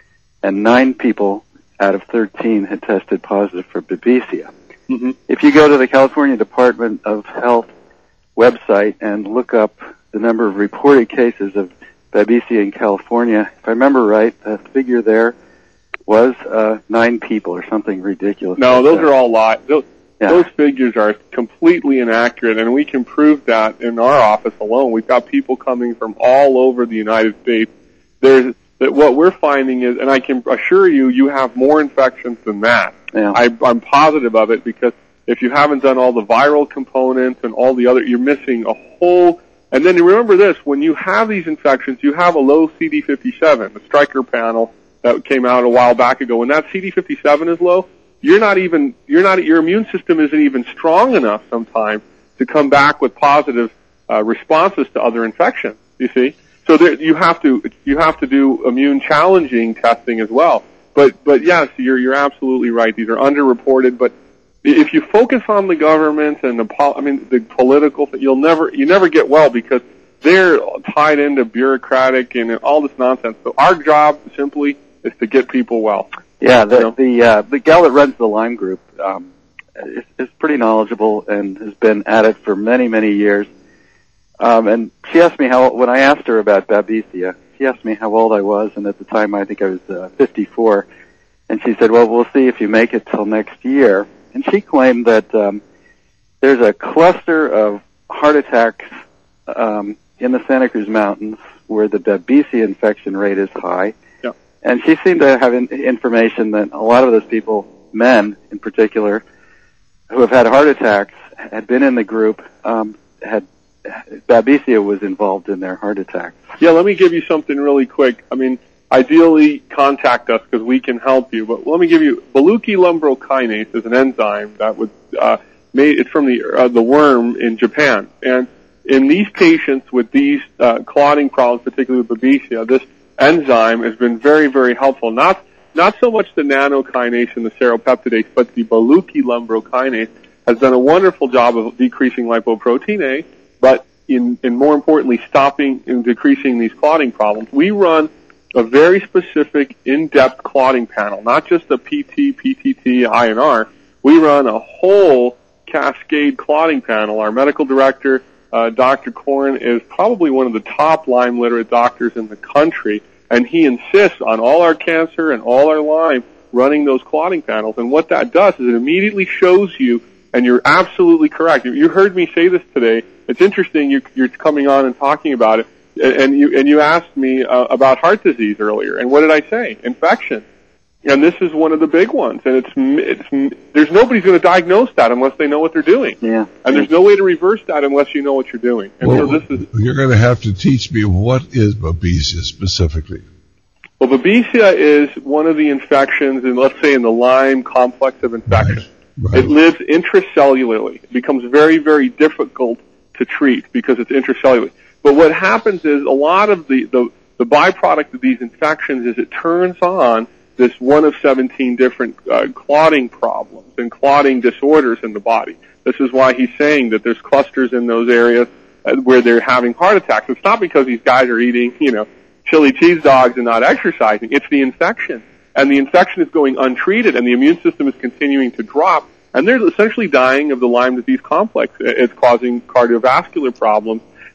S13: and nine people out of thirteen had tested positive for Babesia. Mm-hmm. If you go to the California Department of Health website and look up the number of reported cases of Babesia in California, if I remember right, the figure there was uh, nine people or something ridiculous.
S2: No,
S13: like
S2: those
S13: that.
S2: are all lies. Those,
S13: yeah.
S2: those figures are completely inaccurate, and we can prove that in our office alone. We've got people coming from all over the United States. There's that what we're finding is, and I can assure you, you have more infections than that.
S13: Yeah.
S2: I, I'm positive of it, because if you haven't done all the viral components and all the other, you're missing a whole. And then remember this: when you have these infections, you have a low C D fifty-seven, the Stryker panel that came out a while back ago. When that C D fifty-seven is low, you're not even, you're not, your immune system isn't even strong enough sometimes to come back with positive uh, responses to other infections. You see, so there, you have to, you have to do immune challenging testing as well. But, but yes, you're, you're absolutely right. These are underreported. But if you focus on the government and the, pol- I mean, the political, you'll never, you never get well, because they're tied into bureaucratic and all this nonsense. So our job simply is to get people well.
S13: Yeah, the
S2: you know?
S13: the uh, the gal that runs the Lyme group um, is, is pretty knowledgeable and has been at it for many many years. Um, and she asked me how, when I asked her about Babesia, she asked me how old I was, and at the time I think I was uh, fifty-four. And she said, "Well, we'll see if you make it till next year." And she claimed that um, there's a cluster of heart attacks um, in the Santa Cruz Mountains where the Babesia infection rate is high. And she seemed to have in, information that a lot of those people, men in particular, who have had heart attacks, had been in the group, um, had Babesia was involved in their heart attacks.
S2: Yeah, let me give you something really quick. I mean, ideally, contact us because we can help you. But let me give you, Baluchi lumbrokinase is an enzyme that was uh, made. It's from the uh, the worm in Japan, and in these patients with these uh, clotting problems, particularly with Babesia, this enzyme has been very, very helpful. Not not so much the nanokinase and the seropeptidase, but the Baluchi lumbrokinase has done a wonderful job of decreasing lipoprotein A, but in, in more importantly, stopping and decreasing these clotting problems. We run a very specific, in-depth clotting panel, not just a P T, P T T, I N R. We run a whole cascade clotting panel. Our medical director, Uh, Doctor Korn, is probably one of the top Lyme literate doctors in the country, and he insists on all our cancer and all our Lyme running those clotting panels. And what that does is it immediately shows you, and you're absolutely correct. You heard me say this today. It's interesting you're, you're coming on and talking about it, and you and you asked me uh, about heart disease earlier. And what did I say? Infection. And this is one of the big ones, and it's, it's there's nobody's going to diagnose that unless they know what they're doing.
S13: Yeah.
S2: And there's no way to reverse that unless you know what you're doing. And
S1: well,
S2: so this is.
S1: You're going to have to teach me what is Babesia specifically.
S2: Well, Babesia is one of the infections, in let's say in the Lyme complex of infections. Right. Right. It lives intracellularly. It becomes very, very difficult to treat because it's intracellular. But what happens is a lot of the the, the byproduct of these infections is it turns on this one of seventeen different uh, clotting problems and clotting disorders in the body. This is why he's saying that there's clusters in those areas uh, where they're having heart attacks. It's not because these guys are eating, you know, chili cheese dogs and not exercising. It's the infection. And the infection is going untreated, and the immune system is continuing to drop, and they're essentially dying of the Lyme disease complex. It's causing cardiovascular problems.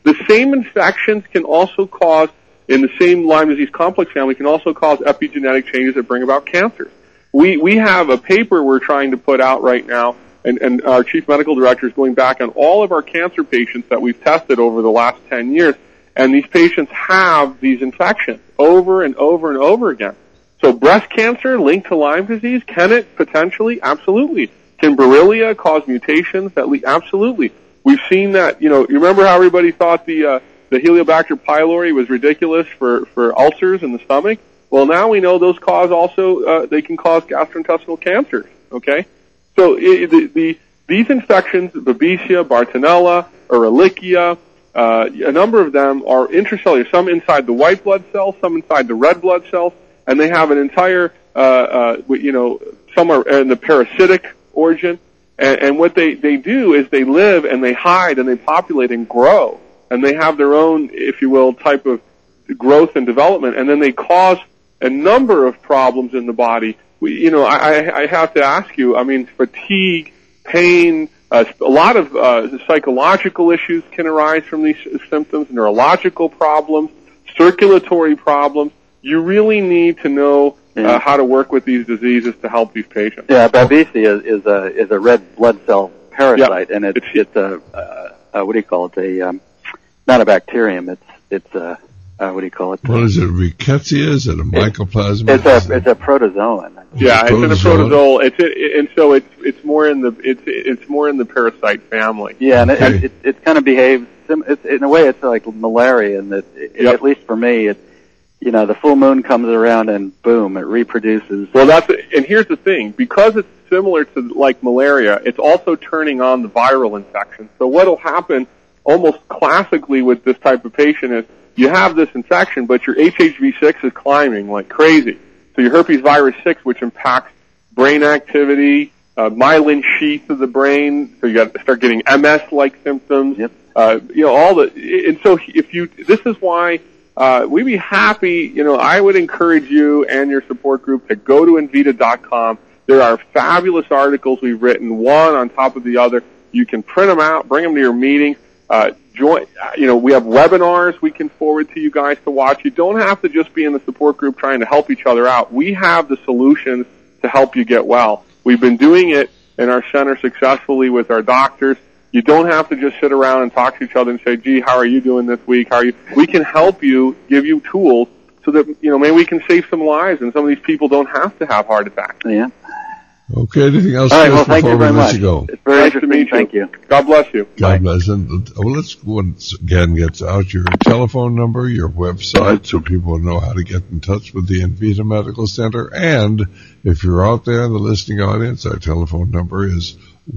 S2: The same infections can also cause, in the same Lyme disease complex family, can also cause epigenetic changes that bring about cancers. We we have a paper we're trying to put out right now, and, and our chief medical director is going back on all of our cancer patients that we've tested over the last ten years, and these patients have these infections over and over and over again. So breast cancer linked to Lyme disease, can it potentially? Absolutely. Can Borrelia cause mutations that lead? Absolutely. We've seen that, you know, you remember how everybody thought the uh, the Helicobacter pylori was ridiculous for, for ulcers in the stomach? Well, now we know those cause also, uh, they can cause gastrointestinal cancers, okay? So it, the, the, these infections, Babesia, Bartonella, Ehrlichia, uh, a number of them are intracellular, some inside the white blood cells, some inside the red blood cells, and they have an entire, uh, uh, you know, some are in the parasitic origin. And, and what they, they do is they live and they hide and they populate and grow. And they have their own, if you will, type of growth and development. And then they cause a number of problems in the body. We, you know, I, I have to ask you, I mean, fatigue, pain, uh, a lot of uh, psychological issues can arise from these symptoms, neurological problems, circulatory problems. You really need to know
S13: Yeah.
S2: Uh, how to work with these diseases to help these patients.
S13: Yeah, Babesia is, is a is a red blood cell parasite, yeah. and it's it's a uh, uh, what do you call it? A um, not a bacterium. It's it's a uh, what do you call it?
S1: What is it? Rickettsia? Is it a mycoplasma?
S13: It's a it's a protozoan.
S2: Yeah, it's in a protozoal. It's it, and so it's it's more in the it's it's more in the parasite family.
S13: Yeah, and okay. it, it it kind of behaves. It's, in a way, it's like malaria, in that it, yep. at least for me, it. You know, the full moon comes around and boom, it reproduces.
S2: Well, that's and here's the thing: because it's similar to like malaria, it's also turning on the viral infection. So what'll happen, almost classically with this type of patient, is you have this infection, but your H H V six is climbing like crazy. So your herpes virus six, which impacts brain activity, uh, myelin sheath of the brain, so you got to start getting M S-like symptoms.
S13: Yep.
S2: Uh, you know, all the and so if you, this is why. Uh, we'd be happy, you know, I would encourage you and your support group to go to Envita dot com. There are fabulous articles we've written, one on top of the other. You can print them out, bring them to your meeting. Uh, join, you know, we have webinars we can forward to you guys to watch. You don't have to just be in the support group trying to help each other out. We have the solutions to help you get well. We've been doing it in our center successfully with our doctors. You don't have to just sit around and talk to each other and say, gee, how are you doing this week? How are you? We can help you, give you tools so that, you know, maybe we can save some lives and some of these people don't have to have heart attacks.
S13: Yeah.
S1: Okay, anything else?
S13: All right, well, thank
S1: before
S13: you very
S1: we let
S13: much.
S1: You go?
S13: It's very
S2: nice
S13: interesting.
S2: To meet you.
S13: Thank you.
S2: God bless you.
S1: God
S13: Bye.
S1: bless. And well, let's once again get out your telephone number, your website, so people know how to get in touch with the Envita Medical Center. And if you're out there in the listening audience, our telephone number is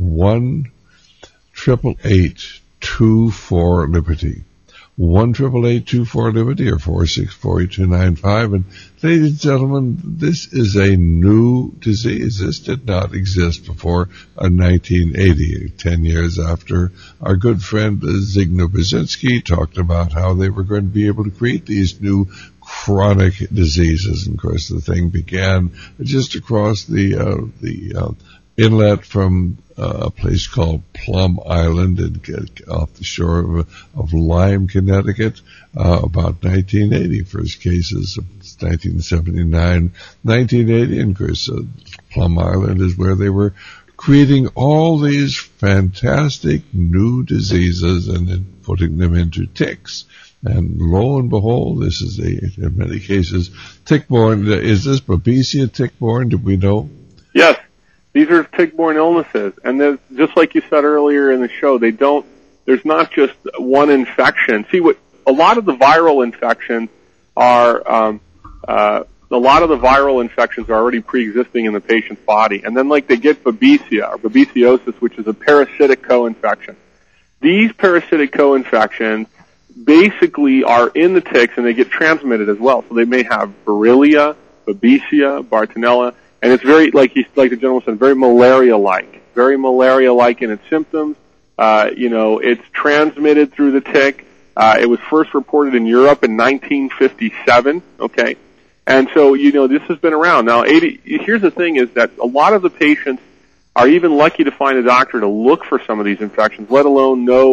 S1: one triple eight two four Liberty. One triple eight two four Liberty or four six four eight two nine five. And ladies and gentlemen, this is a new disease. This did not exist before uh, nineteen eighty, ten years after our good friend uh, Zygmunt Brzezinski talked about how they were going to be able to create these new chronic diseases. And of course, the thing began just across the uh, the uh, inlet from uh, a place called Plum Island and get off the shore of, of Lyme, Connecticut, uh, about nineteen eighty. First cases of nineteen seventy-nine, nineteen eighty, and of course, uh, Plum Island is where they were creating all these fantastic new diseases and then putting them into ticks. And lo and behold, this is a, in many cases, tick-borne. Is this Babesia tick-borne? Do we know?
S2: Yes. These are tick-borne illnesses, and there's, just like you said earlier in the show, they don't. There's not just one infection. See, what a lot of the viral infections are. Um, uh, a lot of the viral infections are already pre-existing in the patient's body, and then like they get Babesia or babesiosis, which is a parasitic co-infection. These parasitic co-infections basically are in the ticks, and they get transmitted as well. So they may have Borrelia, Babesia, Bartonella. And it's very, like he, like the gentleman said, very malaria-like, very malaria-like in its symptoms. Uh, you know, it's transmitted through the tick. Uh, it was first reported in Europe in nineteen fifty-seven, okay? And so, you know, this has been around. Now, eighty, here's the thing is that a lot of the patients are even lucky to find a doctor to look for some of these infections, let alone know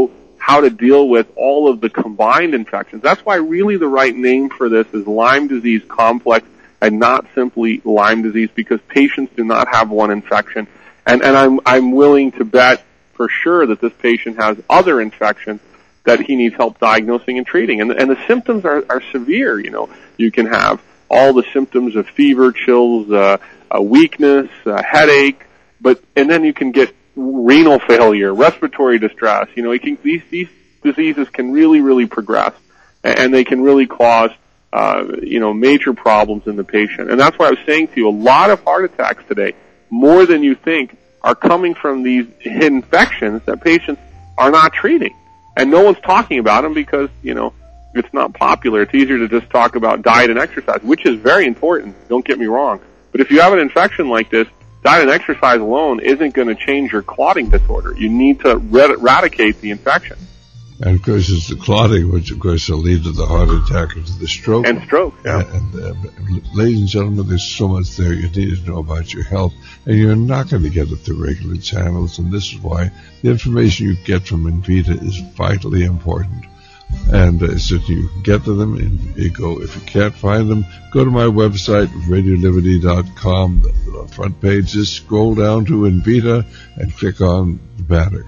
S2: how to deal with all of the combined infections. That's why really the right name for this is Lyme disease complex and not simply Lyme disease, because patients do not have one infection. And, and I'm, I'm willing to bet for sure that this patient has other infections that he needs help diagnosing and treating. And, and the symptoms are, are severe. You know, you can have all the symptoms of fever, chills, uh, uh, weakness, uh, headache, but, and then you can get renal failure, respiratory distress. You know, it can, these, these diseases can really, really progress, and they can really cause, uh, you know, major problems in the patient. And that's why I was saying to you, a lot of heart attacks today, more than you think, are coming from these infections that patients are not treating. And no one's talking about them because, you know, it's not popular. It's easier to just talk about diet and exercise, which is very important. Don't get me wrong. But if you have an infection like this, diet and exercise alone isn't going to change your clotting disorder. You need to eradicate the infection.
S1: And of course, it's the clotting, which of course will lead to the heart attack or to the stroke.
S2: And stroke, yeah.
S1: And, and uh, ladies and gentlemen, there's so much there you need to know about your health, and you're not going to get it through regular channels. And this is why the information you get from Envita is vitally important. And uh, so you can get to them, and you go. If you can't find them, go to my website, radio liberty dot com. The, the front page, just scroll down to Envita and click on the banner.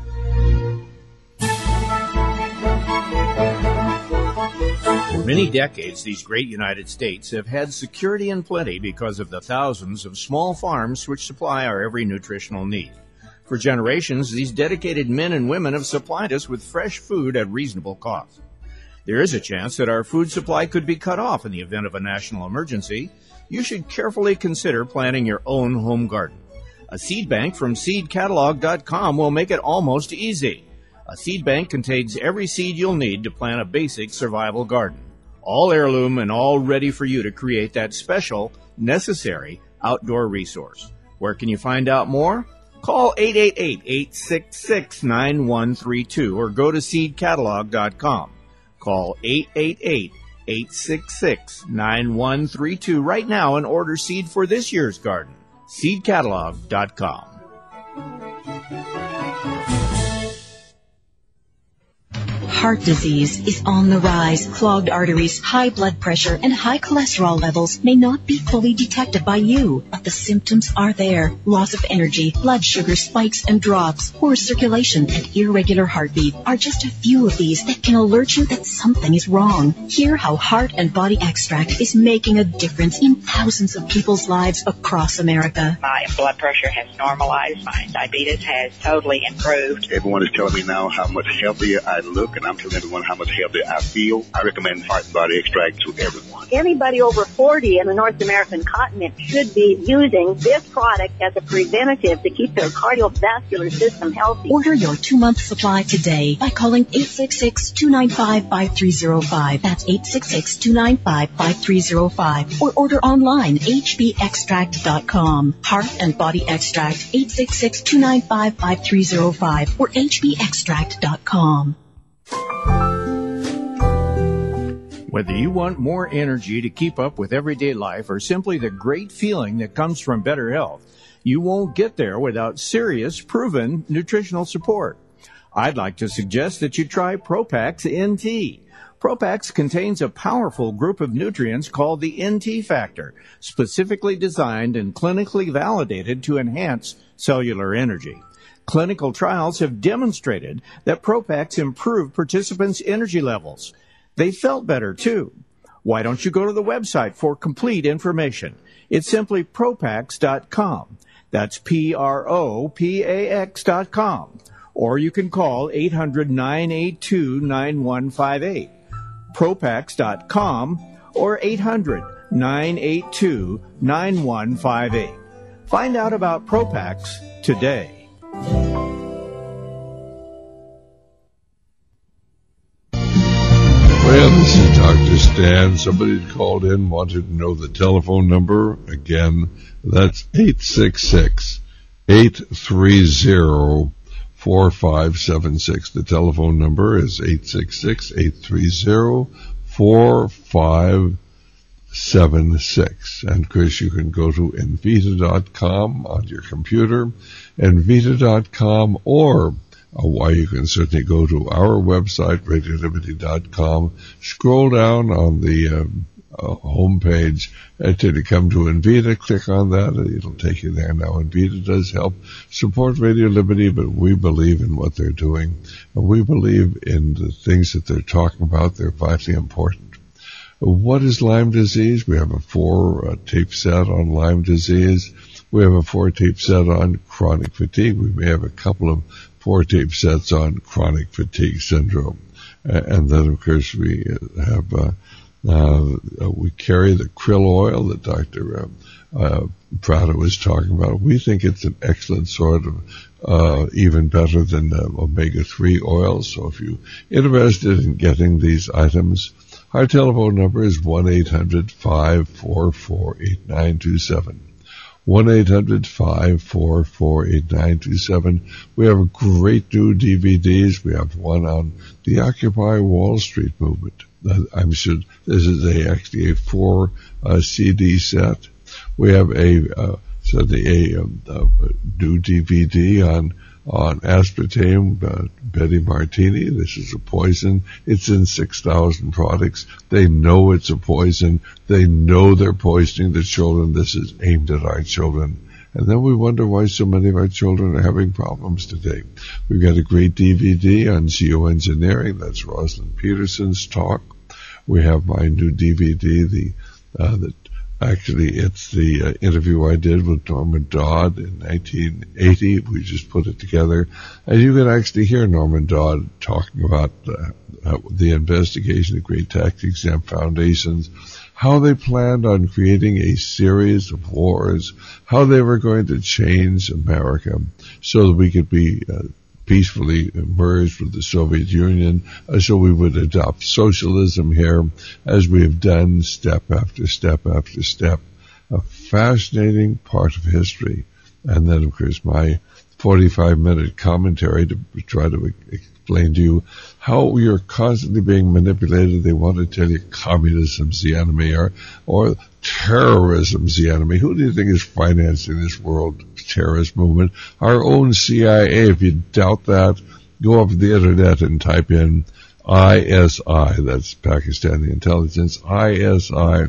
S11: For many decades, these great United States have had security in plenty because of the thousands of small farms which supply our every nutritional need. For generations, these dedicated men and women have supplied us with fresh food at reasonable cost. There is a chance that our food supply could be cut off in the event of a national emergency. You should carefully consider planting your own home garden. A seed bank from seed catalog dot com will make it almost easy. A seed bank contains every seed you'll need to plant a basic survival garden. All heirloom and all ready for you to create that special, necessary outdoor resource. Where can you find out more? Call eight eight eight, eight six six, nine one three two or go to seed catalog dot com. Call eight eight eight, eight six six, nine one three two right now and order seed for this year's garden. seed catalog dot com.
S6: Heart disease is on the rise. Clogged arteries, high blood pressure, and high cholesterol levels may not be fully detected by you, but the symptoms are there. Loss of energy, blood sugar spikes and drops, poor circulation, and irregular heartbeat are just a few of these that can alert you that something is wrong. Hear how Heart and Body Extract is making a difference in thousands of people's lives across America.
S7: My blood pressure has normalized. My diabetes has totally improved.
S8: Everyone is telling me now how much healthier I look, and I'm telling everyone how much healthier I feel. I recommend Heart and Body Extract to everyone.
S9: Anybody over forty in the North American continent should be using this product as a preventative to keep their cardiovascular system healthy.
S6: Order your two-month supply today by calling eight six six, two nine five, five three zero five. That's eight six six, two nine five, five three zero five. Or order online, h b extract dot com. Heart and Body Extract, eight six six, two nine five, five three zero five or h b extract dot com.
S11: Whether you want more energy to keep up with everyday life or simply the great feeling that comes from better health, you won't get there without serious, proven nutritional support. I'd like to suggest that you try Propax N T. Propax contains a powerful group of nutrients called the N T factor, specifically designed and clinically validated to enhance cellular energy. Clinical trials have demonstrated that Propax improved participants' energy levels. They felt better, too. Why don't you go to the website for complete information? It's simply Propax dot com. That's P R O P A X dot com. Or you can call eight hundred, nine eight two, nine one five eight. Propax dot com or eight hundred, nine eight two, nine one five eight. Find out about Propax today.
S1: Well, this is Doctor Stan. Somebody called in, wanted to know the telephone number. Again, that's eight six six, eight three zero, four five seven six. The telephone number is eight six six, eight three zero, four five seven six. And, of course, you can go to Envita dot com on your computer, Envita dot com, or uh, why you can certainly go to our website, radio liberty dot com, scroll down on the um, uh, homepage until you come to Envita, click on that, and it'll take you there. Now, Envita does help support Radio Liberty, but we believe in what they're doing, and we believe in the things that they're talking about. They're vitally important. What is Lyme disease? We have a four-tape uh, set on Lyme disease. We have a four-tape set on chronic fatigue. We may have a couple of four-tape sets on chronic fatigue syndrome. Uh, and then, of course, we have... Uh, Uh, we carry the krill oil that Doctor Uh, uh, Prado was talking about. We think it's an excellent sort of, uh, even better than uh, omega three oils. So if you're interested in getting these items, our telephone number is one eight hundred five four four eight nine two seven. one eight hundred five four four eight nine two seven. We have great new D V Ds. We have one on the Occupy Wall Street movement. I'm sure this is a actually a four uh, C D set. We have a uh, so the a, um, uh, new D V D on on aspartame, uh, Betty Martini. This is a poison. It's in six thousand products. They know it's a poison. They know they're poisoning the children. This is aimed at our children. And then we wonder why so many of our children are having problems today. We've got a great D V D on geoengineering. That's Rosalind Peterson's talk. We have my new D V D, the, uh, that actually it's the uh, interview I did with Norman Dodd in nineteen eighty. We just put it together. And you can actually hear Norman Dodd talking about uh, uh, the investigation of great tax-exempt foundations, how they planned on creating a series of wars, how they were going to change America so that we could be uh, peacefully merged with the Soviet Union, uh, so we would adopt socialism here, as we have done step after step after step. A fascinating part of history. And then, of course, my forty-five minute commentary to try to explain to you how we are constantly being manipulated. They want to tell you communism's the enemy, or, or terrorism's the enemy. Who do you think is financing this world terrorist movement? Our own C I A. If you doubt that, go up to the internet and type in I S I, that's Pakistani intelligence. I S I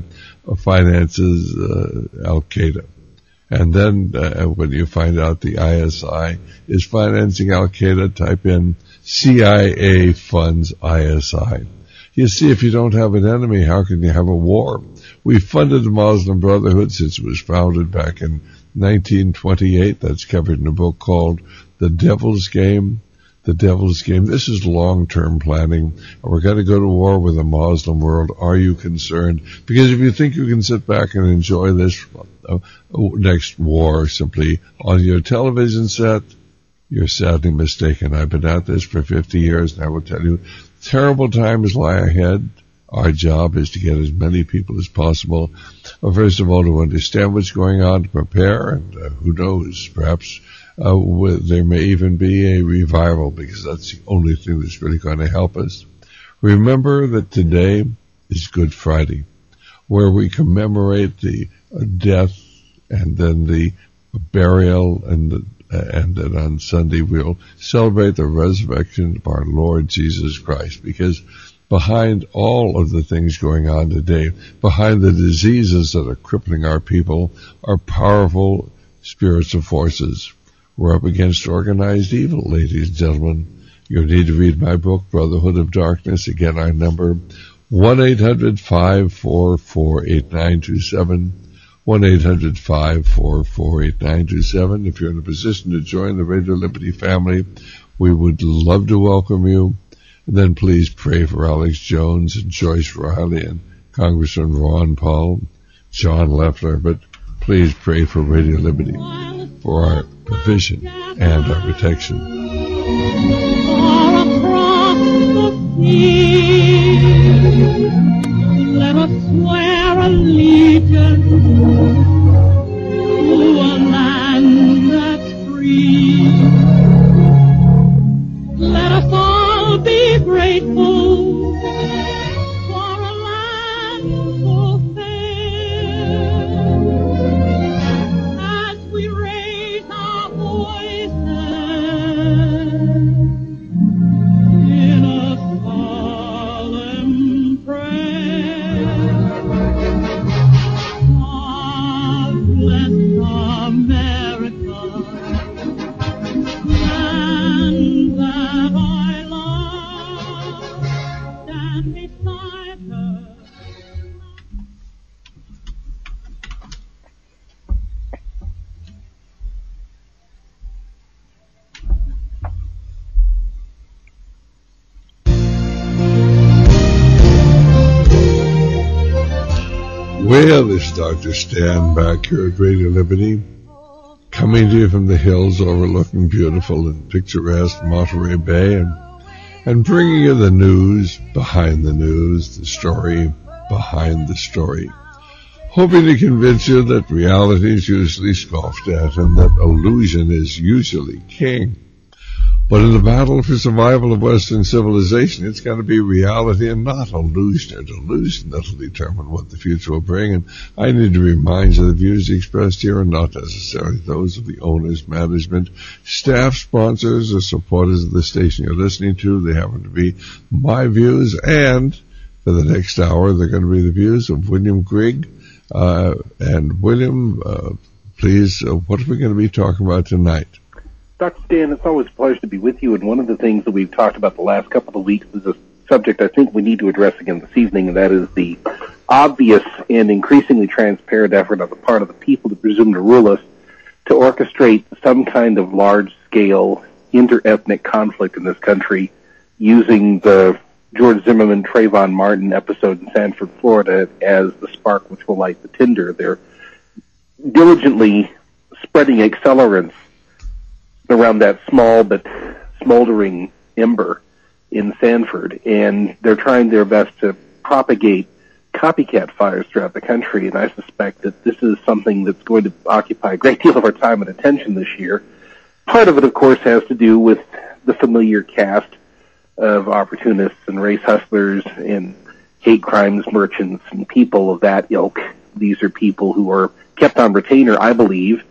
S1: finances uh, Al-Qaeda. And then uh, when you find out the I S I is financing Al-Qaeda, type in C I A funds I S I. You see, if you don't have an enemy, how can you have a war? We funded the Muslim Brotherhood since it was founded back in nineteen twenty-eight. That's covered in a book called The Devil's Game. The Devil's Game. This is long-term planning. We're going to go to war with the Muslim world. Are you concerned? Because if you think you can sit back and enjoy this uh, next war simply on your television set, you're sadly mistaken. I've been at this for fifty years, and I will tell you, terrible times lie ahead. Our job is to get as many people as possible, well, first of all, to understand what's going on, to prepare, and uh, who knows, perhaps uh, with, there may even be a revival, because that's the only thing that's really going to help us. Remember that today is Good Friday, where we commemorate the uh, death and then the burial, and the, uh, and then on Sunday we'll celebrate the resurrection of our Lord Jesus Christ, because behind all of the things going on today, behind the diseases that are crippling our people, are powerful spiritual forces. We're up against organized evil, ladies and gentlemen. You need to read my book, Brotherhood of Darkness. Again, our number, one eight hundred five four four eight nine two seven, one eight hundred five four four eight nine two seven. If you're in a position to join the Radio Liberty family, we would love to welcome you. And then please pray for Alex Jones and Joyce Riley and Congressman Ron Paul, John Leffler, but please pray for Radio Liberty, for our provision and our protection.
S14: Far across the sea, let us swear allegiance to a land that's free. Let us all be grateful for a land so fair, as we raise our voices
S1: Well, this is Doctor Stan back here at Radio Liberty, coming to you from the hills overlooking beautiful and picturesque Monterey Bay, and, and bringing you the news behind the news, the story behind the story. Hoping to convince you that reality is usually scoffed at and that illusion is usually king. But in the battle for survival of Western civilization, it's got to be reality and not illusion or delusion that will determine what the future will bring. And I need to remind you the views expressed here are not necessarily those of the owners, management, staff, sponsors, or supporters of the station you're listening to. They happen to be my views, and for the next hour, they're going to be the views of William Grigg. Uh, and William, uh, please, uh, what are we going to be talking about tonight?
S15: Doctor Stan, it's always a pleasure to be with you, and one of the things that we've talked about the last couple of weeks is a subject I think we need to address again this evening, and that is the obvious and increasingly transparent effort on the part of the people that presume to rule us to orchestrate some kind of large-scale inter-ethnic conflict in this country using the George Zimmerman, Trayvon Martin episode in Sanford, Florida as the spark which will light the tinder. They're diligently spreading accelerants around that small but smoldering ember in Sanford, and they're trying their best to propagate copycat fires throughout the country, and I suspect that this is something that's going to occupy a great deal of our time and attention this year. Part of it, of course, has to do with the familiar cast of opportunists and race hustlers and hate crimes merchants and people of that ilk. These are people who are kept on retainer, I believe,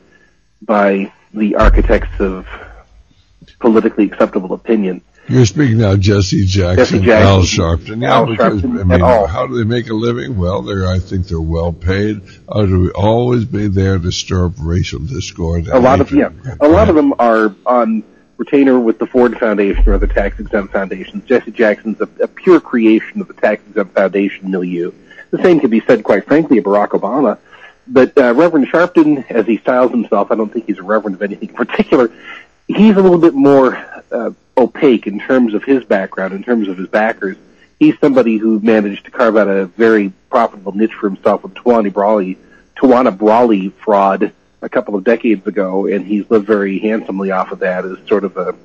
S15: by the architects of politically acceptable opinion.
S1: You're speaking now Jesse Jackson,
S15: Jesse Jackson
S1: Al Sharpton. Yeah,
S15: Al
S1: because,
S15: Sharpton
S1: I mean,
S15: all.
S1: how do they make a living? Well, they're, I think they're well paid. Or do we always be there to stir up racial discord?
S15: A lot of, yeah, a lot of them are on retainer with the Ford Foundation or the tax-exempt foundations. Jesse Jackson's a, a pure creation of the tax-exempt foundation milieu. The same can be said, quite frankly, of Barack Obama. But uh, Reverend Sharpton, as he styles himself, I don't think he's a reverend of anything in particular. He's a little bit more uh, opaque in terms of his background, in terms of his backers. He's somebody who managed to carve out a very profitable niche for himself with Tawana Brawley, Tawana Brawley fraud a couple of decades ago, and he's lived very handsomely off of that as sort of a,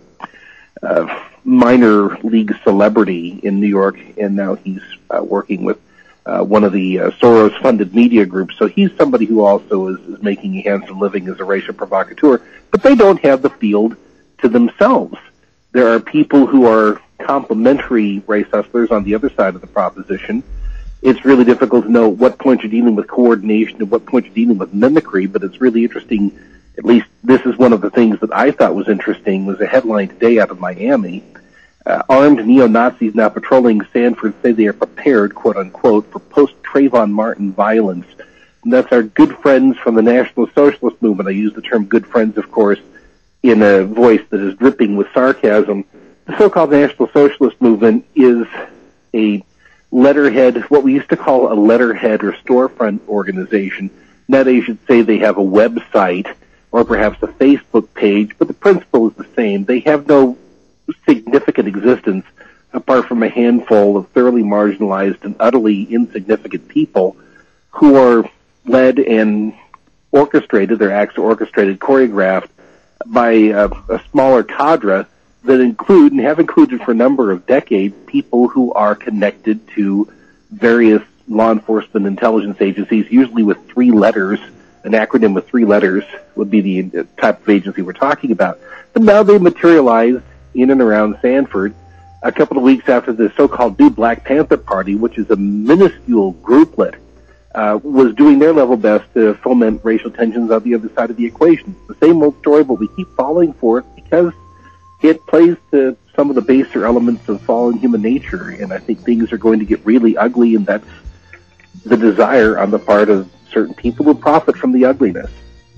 S15: a minor league celebrity in New York, and now he's uh, working with Uh, one of the uh, Soros-funded media groups. So he's somebody who also is, is making a handsome living as a racial provocateur. But they don't have the field to themselves. There are people who are complementary race hustlers on the other side of the proposition. It's really difficult to know at what point you're dealing with coordination and what point you're dealing with mimicry, but it's really interesting. At least this is one of the things that I thought was interesting, was a headline today out of Miami. Uh, armed neo-Nazis now patrolling Sanford say they are prepared, quote-unquote, for post-Trayvon Martin violence. And that's our good friends from the National Socialist Movement. I use the term good friends, of course, in a voice that is dripping with sarcasm. The so-called National Socialist Movement is a letterhead, what we used to call a letterhead or storefront organization. Nowadays you'd say they have a website or perhaps a Facebook page, but the principle is the same. They have no significant existence apart from a handful of thoroughly marginalized and utterly insignificant people who are led and orchestrated, their acts are orchestrated, choreographed by a, a smaller cadre that include and have included for a number of decades people who are connected to various law enforcement intelligence agencies, usually with three letters. An acronym with three letters would be the type of agency we're talking about. But now they materialize in and around Sanford a couple of weeks after the so-called New Black Panther Party, which is a minuscule grouplet, uh, was doing their level best to foment racial tensions on the other side of the equation. The same old story, but we keep falling for it because it plays to some of the baser elements of fallen human nature, and I think things are going to get really ugly, and that's the desire on the part of certain people who profit from the ugliness.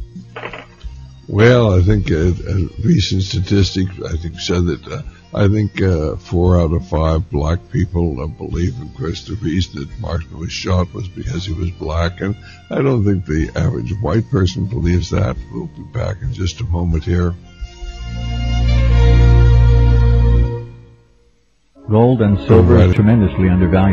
S1: Well, I think uh, a recent statistic, I think, said that uh, I think uh, four out of five black people uh, believe, of course, the reason that Martin was shot was because he was black, and I don't think the average white person believes that. We'll be back in just a moment here.
S3: Gold and silver is tremendously undervalued.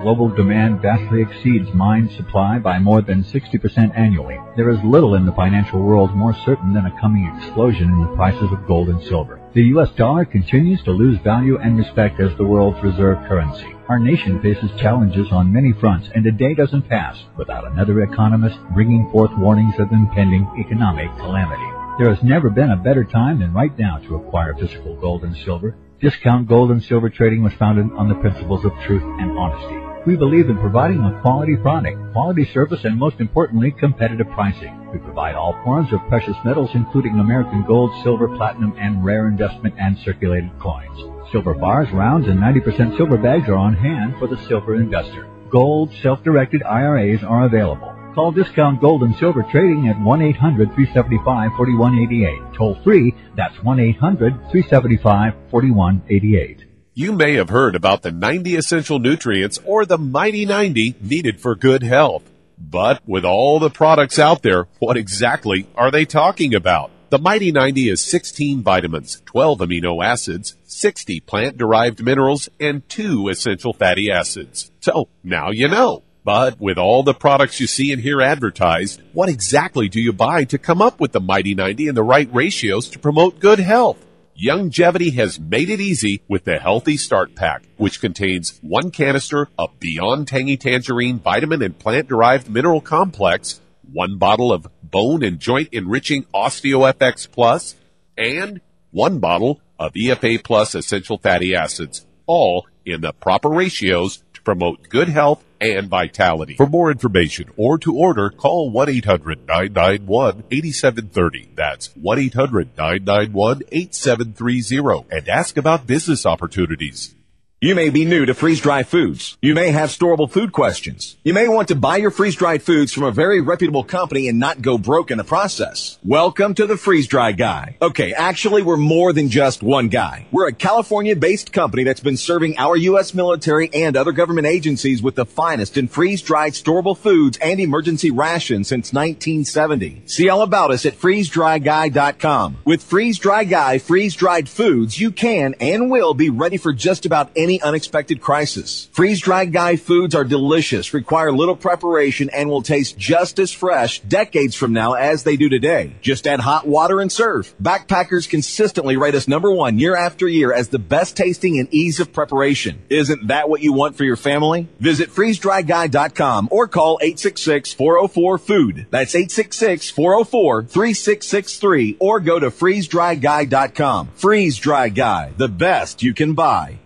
S3: global demand vastly exceeds mine supply by more than sixty percent annually, there is little in the financial world more certain than a coming explosion in the prices of gold and silver. The U S dollar continues to lose value and respect as the world's reserve currency. Our nation faces challenges on many fronts, and a day doesn't pass without another economist bringing forth warnings of impending economic calamity. There has never been a better time than right now to acquire physical gold and silver. Discount Gold and Silver Trading was founded on the principles of truth and honesty. We believe in providing a quality product, quality service, and most importantly, competitive pricing. We provide all forms of precious metals, including American gold, silver, platinum, and rare investment and circulated coins. Silver bars, rounds, and ninety percent silver bags are on hand for the silver investor. Gold self-directed I R As are available. Call Discount Gold and Silver Trading at one eight hundred, three seven five, four one eight eight. Toll free, that's one eight hundred, three seven five, four one eight eight.
S4: You may have heard about the ninety essential nutrients or the Mighty ninety needed for good health. But with all the products out there, what exactly are they talking about? The Mighty ninety is sixteen vitamins, twelve amino acids, sixty plant-derived minerals, and two essential fatty acids. So, now you know. But with all the products you see and hear advertised, what exactly do you buy to come up with the Mighty ninety and the right ratios to promote good health? Youngevity has made it easy with the Healthy Start Pack, which contains one canister of Beyond Tangy Tangerine vitamin and plant-derived mineral complex, one bottle of Bone and Joint Enriching OsteoFX Plus, and one bottle of E F A Plus Essential Fatty Acids, all in the proper ratios to promote good health and vitality. For more information or to order, call one eight hundred, nine nine one, eight seven three zero. That's one eight hundred, nine nine one, eight seven three zero. And ask about business opportunities.
S5: You may be new to freeze-dried foods. You may have storable food questions. You may want to buy your freeze-dried foods from a very reputable company and not go broke in the process. Welcome to the Freeze-Dry Guy. Okay, actually, we're more than just one guy. We're a California-based company that's been serving our U S military and other government agencies with the finest in freeze-dried storable foods and emergency rations since nineteen seventy. See all about us at freeze dry guy dot com. With Freeze-Dry Guy freeze-dried foods, you can and will be ready for just about any Any unexpected crisis. Freeze-Dried Guy foods are delicious, require little preparation, and will taste just as fresh decades from now as they do today. Just add hot water and serve. Backpackers consistently rate us number one year after year as the best tasting and ease of preparation. Isn't that what you want for your family? Visit freeze dry guy dot com or call eight six six, four oh four, food. That's eight six six, four oh four, three six six three or go to freeze dry guy dot com. Freeze-Dry Guy, the best you can buy.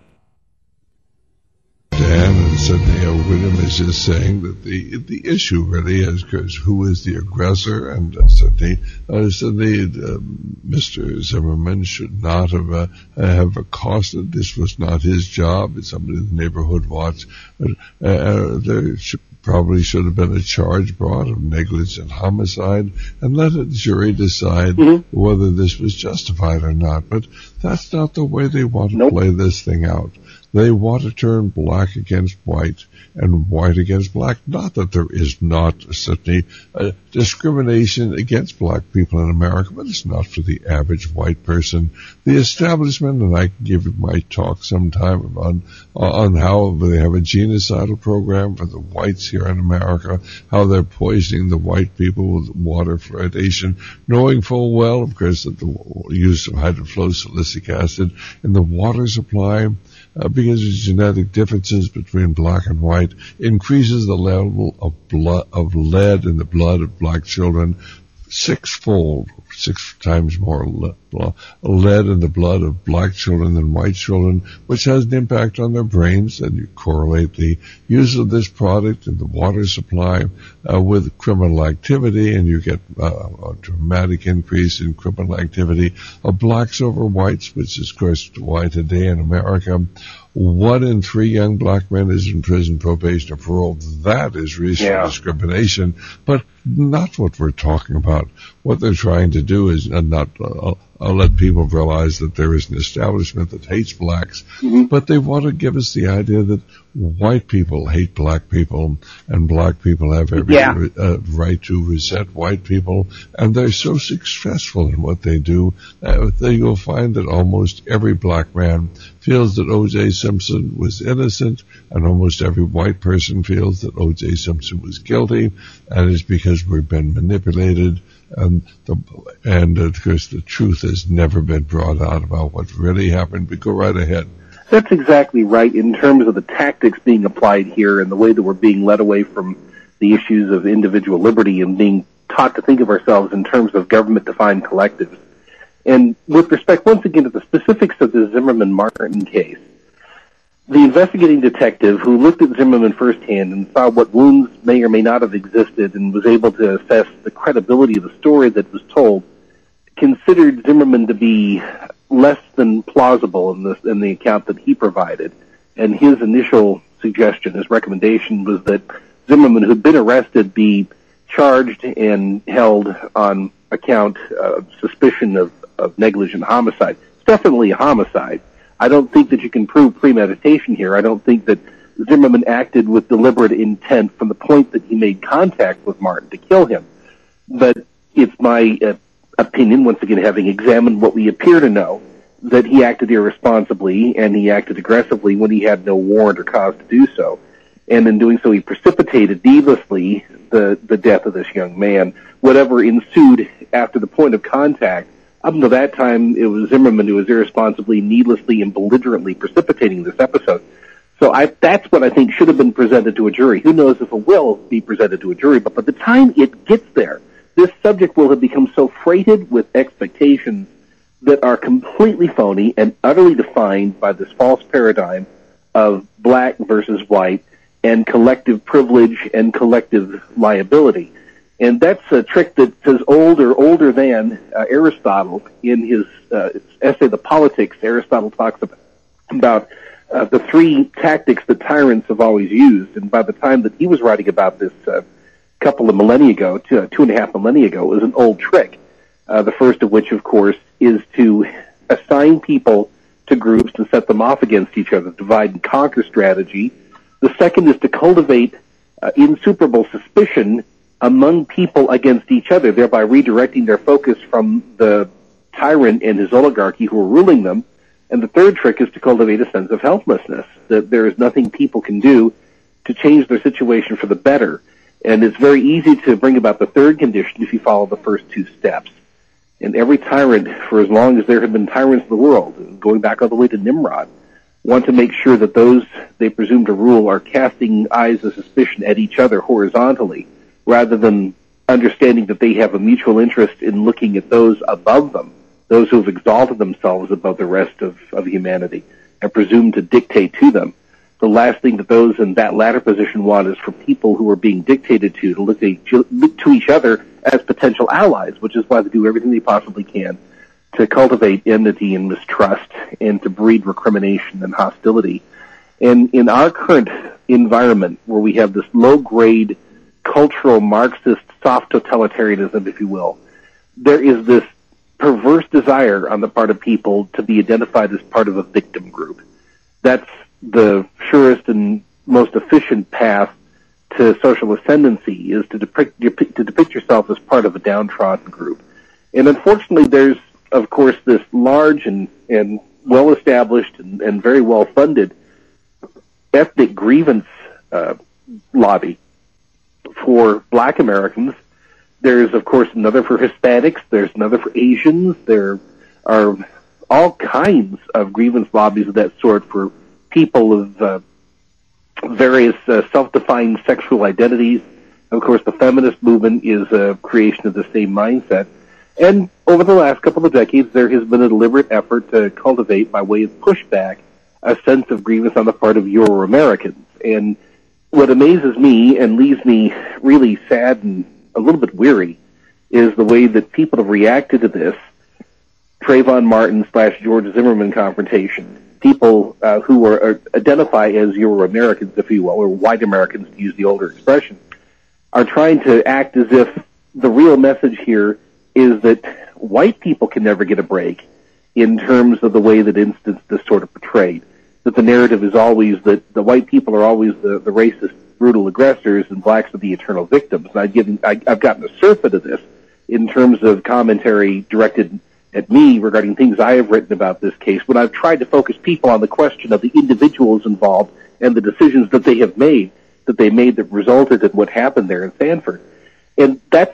S1: Dan and Sydney William is just saying that the the issue really is because who is the aggressor, and uh, Sydney, uh, Sydney uh, Mister Zimmerman should not have uh, have accosted. This was not his job. It's somebody in the neighborhood watch. Uh, uh, there should, probably should have been a charge brought of negligent homicide, and let a jury decide mm-hmm. whether this was justified or not. But that's not the way they want to nope. play this thing out. They want to turn black against white and white against black. Not that there is not, Sydney, uh, discrimination against black people in America, but it's not for the average white person. The establishment, and I can give you my talk sometime on, on how they have a genocidal program for the whites here in America, how they're poisoning the white people with water fluoridation, knowing full well, of course, that the use of hydrofluosilicic acid in the water supply, Uh, because of genetic differences between black and white, increases the level of blood, of lead in the blood of black children sixfold, six times more le- lead in the blood of black children than white children, which has an impact on their brains. And you correlate the use of this product in the water supply uh, with criminal activity, and you get uh, a dramatic increase in criminal activity of blacks over whites, which is, of course, why today in America, one in three young black men is in prison, probation, or parole. That is racial yeah. discrimination, but not what we're talking about. What they're trying to do is uh, not uh, uh, let people realize that there is an establishment that hates blacks, mm-hmm. but they want to give us the idea that white people hate black people and black people have every
S15: yeah.
S1: uh, right to resent white people, and they're so successful in what they do uh, that you'll find that almost every black man feels that O J Simpson was innocent, and almost every white person feels that O J Simpson was guilty, and it's because we've been manipulated. And, the, and of course, the truth has never been brought out about what really happened. But go right ahead.
S15: That's exactly right in terms of the tactics being applied here and the way that we're being led away from the issues of individual liberty and being taught to think of ourselves in terms of government-defined collectives. And with respect, once again, to the specifics of the Zimmerman-Martin case, the investigating detective who looked at Zimmerman firsthand and saw what wounds may or may not have existed and was able to assess the credibility of the story that was told considered Zimmerman to be less than plausible in, this, in the account that he provided. And his initial suggestion, his recommendation, was that Zimmerman, who'd been arrested, be charged and held on account of suspicion of, of negligent homicide. It's definitely a homicide. I don't think that you can prove premeditation here. I don't think that Zimmerman acted with deliberate intent from the point that he made contact with Martin to kill him. But it's my uh, opinion, once again, having examined what we appear to know, that he acted irresponsibly and he acted aggressively when he had no warrant or cause to do so. And in doing so, he precipitated needlessly the, the death of this young man. Whatever ensued after the point of contact, up until that time, it was Zimmerman who was irresponsibly, needlessly, and belligerently precipitating this episode. So I, that's what I think should have been presented to a jury. Who knows if it will be presented to a jury, but by the time it gets there, this subject will have become so freighted with expectations that are completely phony and utterly defined by this false paradigm of black versus white and collective privilege and collective liability. And that's a trick that's as old or older than uh, Aristotle. In his uh, essay, The Politics, Aristotle talks about, about uh, the three tactics that tyrants have always used. And by the time that he was writing about this a uh, couple of millennia ago, two, uh, two and a half millennia ago, it was an old trick. Uh, the first of which, of course, is to assign people to groups and set them off against each other, divide and conquer strategy. The second is to cultivate uh, insuperable suspicion among people against each other, thereby redirecting their focus from the tyrant and his oligarchy who are ruling them. And the third trick is to cultivate a sense of helplessness, that there is nothing people can do to change their situation for the better. And it's very easy to bring about the third condition if you follow the first two steps. And every tyrant, for as long as there have been tyrants in the world, going back all the way to Nimrod, want to make sure that those they presume to rule are casting eyes of suspicion at each other horizontally, rather than understanding that they have a mutual interest in looking at those above them, those who have exalted themselves above the rest of, of humanity, and presume to dictate to them. The last thing that those in that latter position want is for people who are being dictated to to look, at each, look to each other as potential allies, which is why they do everything they possibly can to cultivate enmity and mistrust and to breed recrimination and hostility. And in our current environment, where we have this low-grade cultural Marxist soft totalitarianism, if you will, there is this perverse desire on the part of people to be identified as part of a victim group. That's the surest and most efficient path to social ascendancy, is to depict, to depict yourself as part of a downtrodden group. And unfortunately, there's, of course, this large and, and well-established and, and very well-funded ethnic grievance uh, lobby for black Americans. There's, of course, another for Hispanics. There's another for Asians. There are all kinds of grievance lobbies of that sort for people of uh, various uh, self-defined sexual identities. Of course, the feminist movement is a creation of the same mindset. And over the last couple of decades, there has been a deliberate effort to cultivate, by way of pushback, a sense of grievance on the part of Euro-Americans. And what amazes me and leaves me really sad and a little bit weary is the way that people have reacted to this Trayvon Martin slash George Zimmerman confrontation. People uh, who are, are identify as Euro-Americans, if you will, or white Americans, to use the older expression, are trying to act as if the real message here is that white people can never get a break in terms of the way that instance is sort of portrayed. That the narrative is always that the white people are always the, the racist, brutal aggressors, and blacks are the eternal victims. And I've, given, I, I've gotten a surfeit of this in terms of commentary directed at me regarding things I have written about this case, when I've tried to focus people on the question of the individuals involved and the decisions that they have made, that they made that resulted in what happened there in Sanford. And that's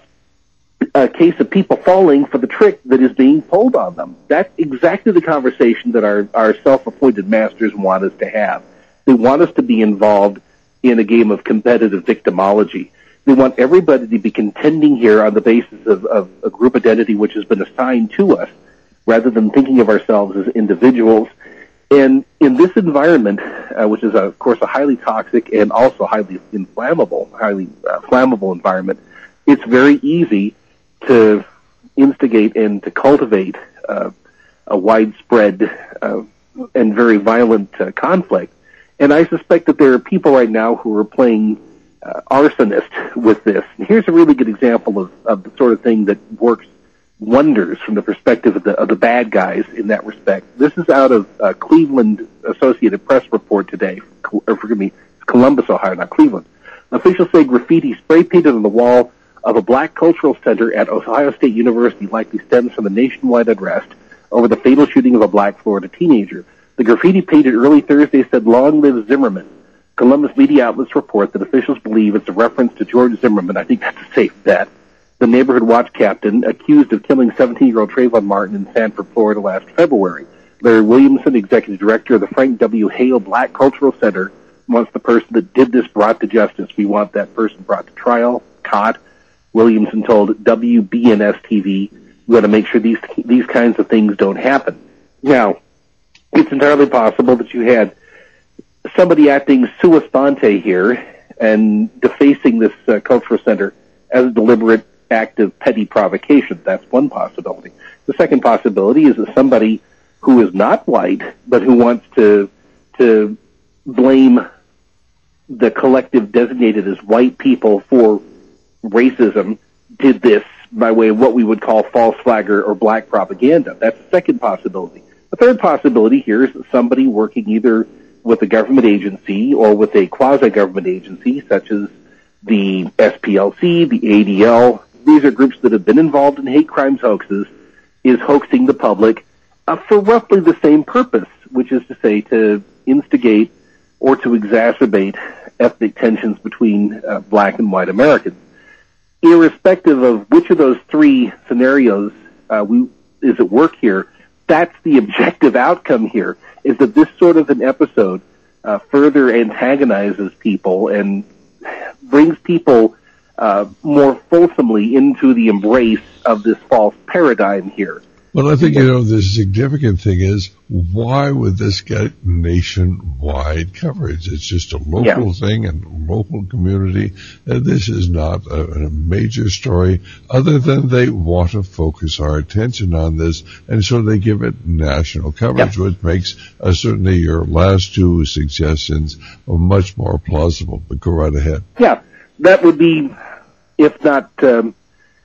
S15: a case of people falling for the trick that is being pulled on them. That's exactly the conversation that our, our self-appointed masters want us to have. They want us to be involved in a game of competitive victimology. They want everybody to be contending here on the basis of, of a group identity which has been assigned to us, rather than thinking of ourselves as individuals. And in this environment, uh, which is, a, of course, a highly toxic and also highly inflammable, highly uh, flammable environment, it's very easy to instigate and to cultivate uh, a widespread uh, and very violent uh, conflict. And I suspect that there are people right now who are playing uh, arsonist with this. And here's a really good example of, of the sort of thing that works wonders from the perspective of the, of the bad guys in that respect. This is out of uh, Cleveland Associated Press report today, or forgive me, Columbus, Ohio, not Cleveland. Officials say graffiti spray painted on the wall of a black cultural center at Ohio State University likely stems from the nationwide unrest over the fatal shooting of a black Florida teenager. The graffiti painted early Thursday said, "Long live Zimmerman." Columbus media outlets report that officials believe it's a reference to George Zimmerman. I think that's a safe bet. The neighborhood watch captain accused of killing seventeen-year-old Trayvon Martin in Sanford, Florida last February. Larry Williamson, executive director of the Frank W. Hale Black Cultural Center, wants the person that did this brought to justice. We want that person brought to trial, caught. Williamson told W B N S T V, "We got to make sure these these kinds of things don't happen." Now, it's entirely possible that you had somebody acting sua sponte here and defacing this uh, cultural center as a deliberate act of petty provocation. That's one possibility. The second possibility is that somebody who is not white but who wants to to blame the collective designated as white people for racism did this by way of what we would call false flag or, or black propaganda. That's the second possibility. The third possibility here is that somebody working either with a government agency or with a quasi-government agency such as the S P L C, the A D L, these are groups that have been involved in hate crimes hoaxes, is hoaxing the public uh, for roughly the same purpose, which is to say to instigate or to exacerbate ethnic tensions between uh, black and white Americans. Irrespective of which of those three scenarios uh, we, is at work here, that's the objective outcome here, is that this sort of an episode uh, further antagonizes people and brings people uh, more fulsomely into the embrace of this false paradigm here.
S1: Well, I think, you know, the significant thing is, why would this get nationwide coverage? It's just a local yeah. thing and a local community. And this is not a, a major story, other than they want to focus our attention on this, and so they give it national coverage, yeah. which makes uh, certainly your last two suggestions much more plausible. But go right ahead.
S15: Yeah, that would be, if not... Um,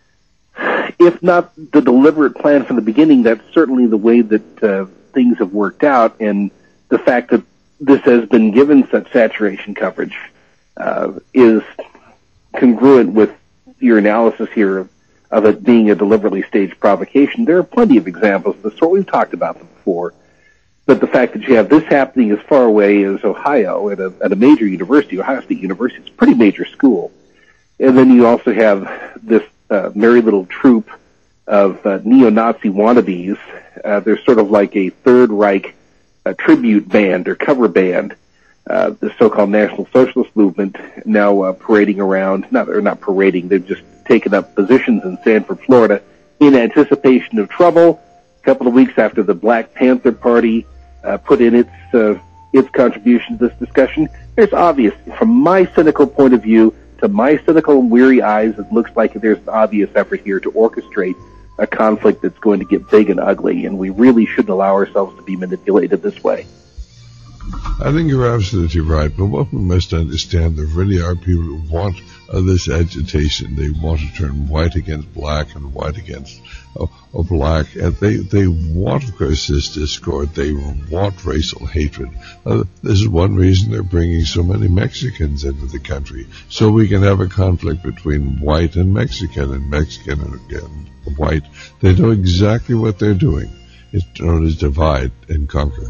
S15: If not the deliberate plan from the beginning, that's certainly the way that uh, things have worked out, and the fact that this has been given such saturation coverage uh, is congruent with your analysis here of, of it being a deliberately staged provocation. There are plenty of examples of the sort. We've talked about them before, but the fact that you have this happening as far away as Ohio at a, at a major university, Ohio State University, it's a pretty major school, and then you also have this Uh, merry little troop of uh, neo-Nazi wannabes. Uh, they're sort of like a Third Reich uh, tribute band or cover band, uh, the so-called National Socialist Movement, now uh, parading around, not, or not parading, they've just taken up positions in Sanford, Florida, in anticipation of trouble. A couple of weeks after the Black Panther Party uh, put in its uh, its contribution to this discussion, there's obvious, from my cynical point of view, to my cynical and weary eyes, it looks like there's an obvious effort here to orchestrate a conflict that's going to get big and ugly, and we really shouldn't allow ourselves to be manipulated this way.
S1: I think you're absolutely right, but what we must understand, there really are people who want uh, this agitation. They want to turn white against black and white against uh, uh, black. And they, they want, of course, this discord. They want racial hatred. Uh, this is one reason they're bringing so many Mexicans into the country, so we can have a conflict between white and Mexican, and Mexican and, and white. They know exactly what they're doing. It's known as divide and conquer.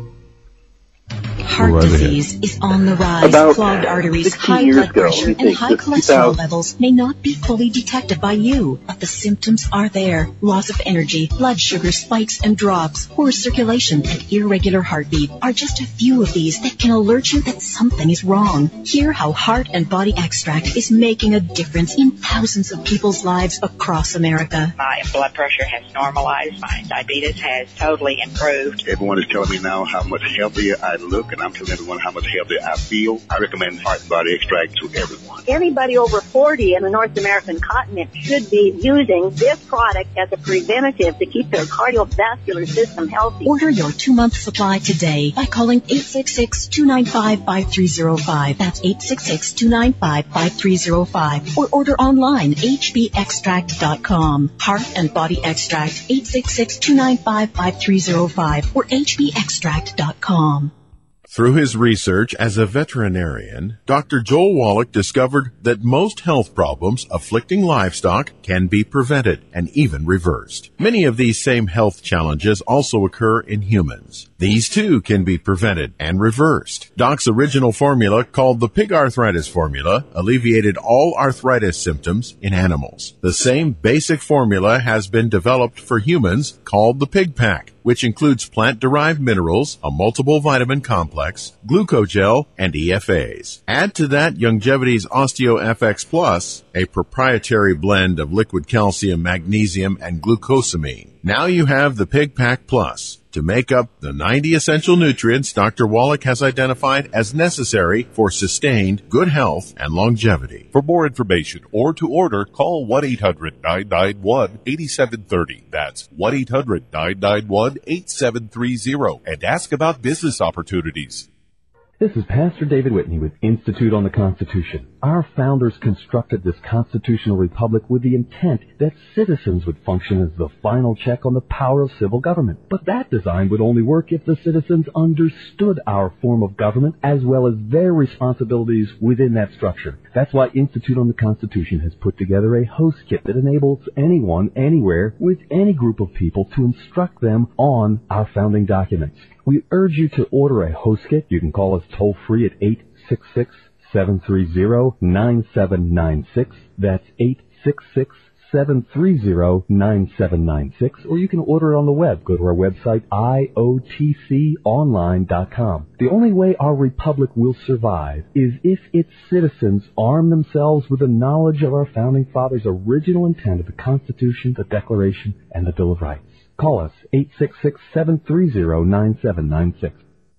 S6: Heart disease is on the rise.
S15: About
S6: Clogged arteries,
S15: sixteen
S6: high
S15: years
S6: blood
S15: ago,
S6: pressure,
S15: we
S6: and
S15: think
S6: high
S15: that
S6: cholesterol
S15: two thousand
S6: levels may not be fully detected by you, but the symptoms are there. Loss of energy, blood sugar spikes and drops, poor circulation, and irregular heartbeat are just a few of these that can alert you that something is wrong. Hear how Heart and Body Extract is making a difference in thousands of people's lives across America.
S7: My blood pressure has normalized. My diabetes has totally improved.
S8: Everyone is telling me now how much healthier I look, and I'm telling everyone how much healthier I feel. I recommend Heart and Body Extract to everyone.
S9: Anybody over forty in the North American continent should be using this product as a preventative to keep their cardiovascular system healthy.
S6: Order your two-month supply today by calling eight six six, two nine five, five three zero five. That's eight six six, two nine five, five three zero five. Or order online, h b extract dot com. Heart and Body Extract, eight six six, two nine five, five three zero five or h b extract dot com.
S4: Through his research as a veterinarian, Doctor Joel Wallach discovered that most health problems afflicting livestock can be prevented and even reversed. Many of these same health challenges also occur in humans. These too can be prevented and reversed. Doc's original formula, called the Pig Arthritis Formula, alleviated all arthritis symptoms in animals. The same basic formula has been developed for humans, called the Pig Pack, which includes plant-derived minerals, a multiple vitamin complex, glucogel, and E F As. Add to that Youngevity's OsteoFX Plus, a proprietary blend of liquid calcium, magnesium, and glucosamine. Now you have the Pig Pack Plus to make up the ninety essential nutrients Doctor Wallach has identified as necessary for sustained good health and longevity.
S16: For more information or to order, call one eight hundred, nine nine one, eight seven three zero. That's one eight hundred, nine nine one, eight seven three zero and ask about business opportunities.
S10: This is Pastor David Whitney with Institute on the Constitution. Our founders constructed this constitutional republic with the intent that citizens would function as the final check on the power of civil government. But that design would only work if the citizens understood our form of government as well as their responsibilities within that structure. That's why Institute on the Constitution has put together a host kit that enables anyone, anywhere, with any group of people to instruct them on our founding documents. We urge you to order a host kit. You can call us toll free at eight six six, seven three zero, nine seven nine six. That's eight six six, seven three zero, nine seven nine six. Or you can order it on the web. Go to our website, I O T C online dot com. The only way our republic will survive is if its citizens arm themselves with the knowledge of our founding fathers' original intent of the Constitution, the Declaration, and the Bill of Rights. Call us, eight six six, seven three zero, nine seven nine six.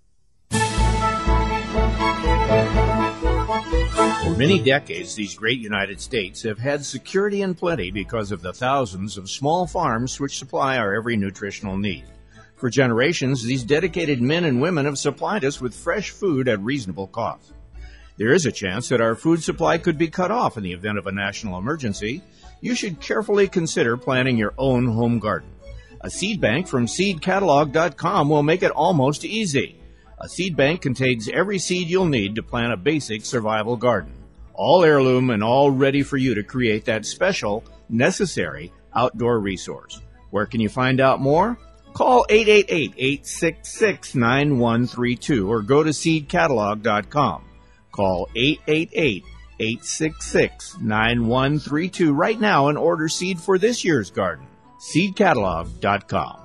S11: For many decades, these great United States have had security and plenty because of the thousands of small farms which supply our every nutritional need. For generations, these dedicated men and women have supplied us with fresh food at reasonable cost. There is a chance that our food supply could be cut off in the event of a national emergency. You should carefully consider planting your own home garden. A seed bank from seed catalog dot com will make it almost easy. A seed bank contains every seed you'll need to plant a basic survival garden. All heirloom and all ready for you to create that special, necessary outdoor resource. Where can you find out more? Call eight eight eight, eight six six, nine one three two or go to seed catalog dot com. Call eight eight eight, eight six six, nine one three two right now and order seed for this year's garden. seed catalog dot com.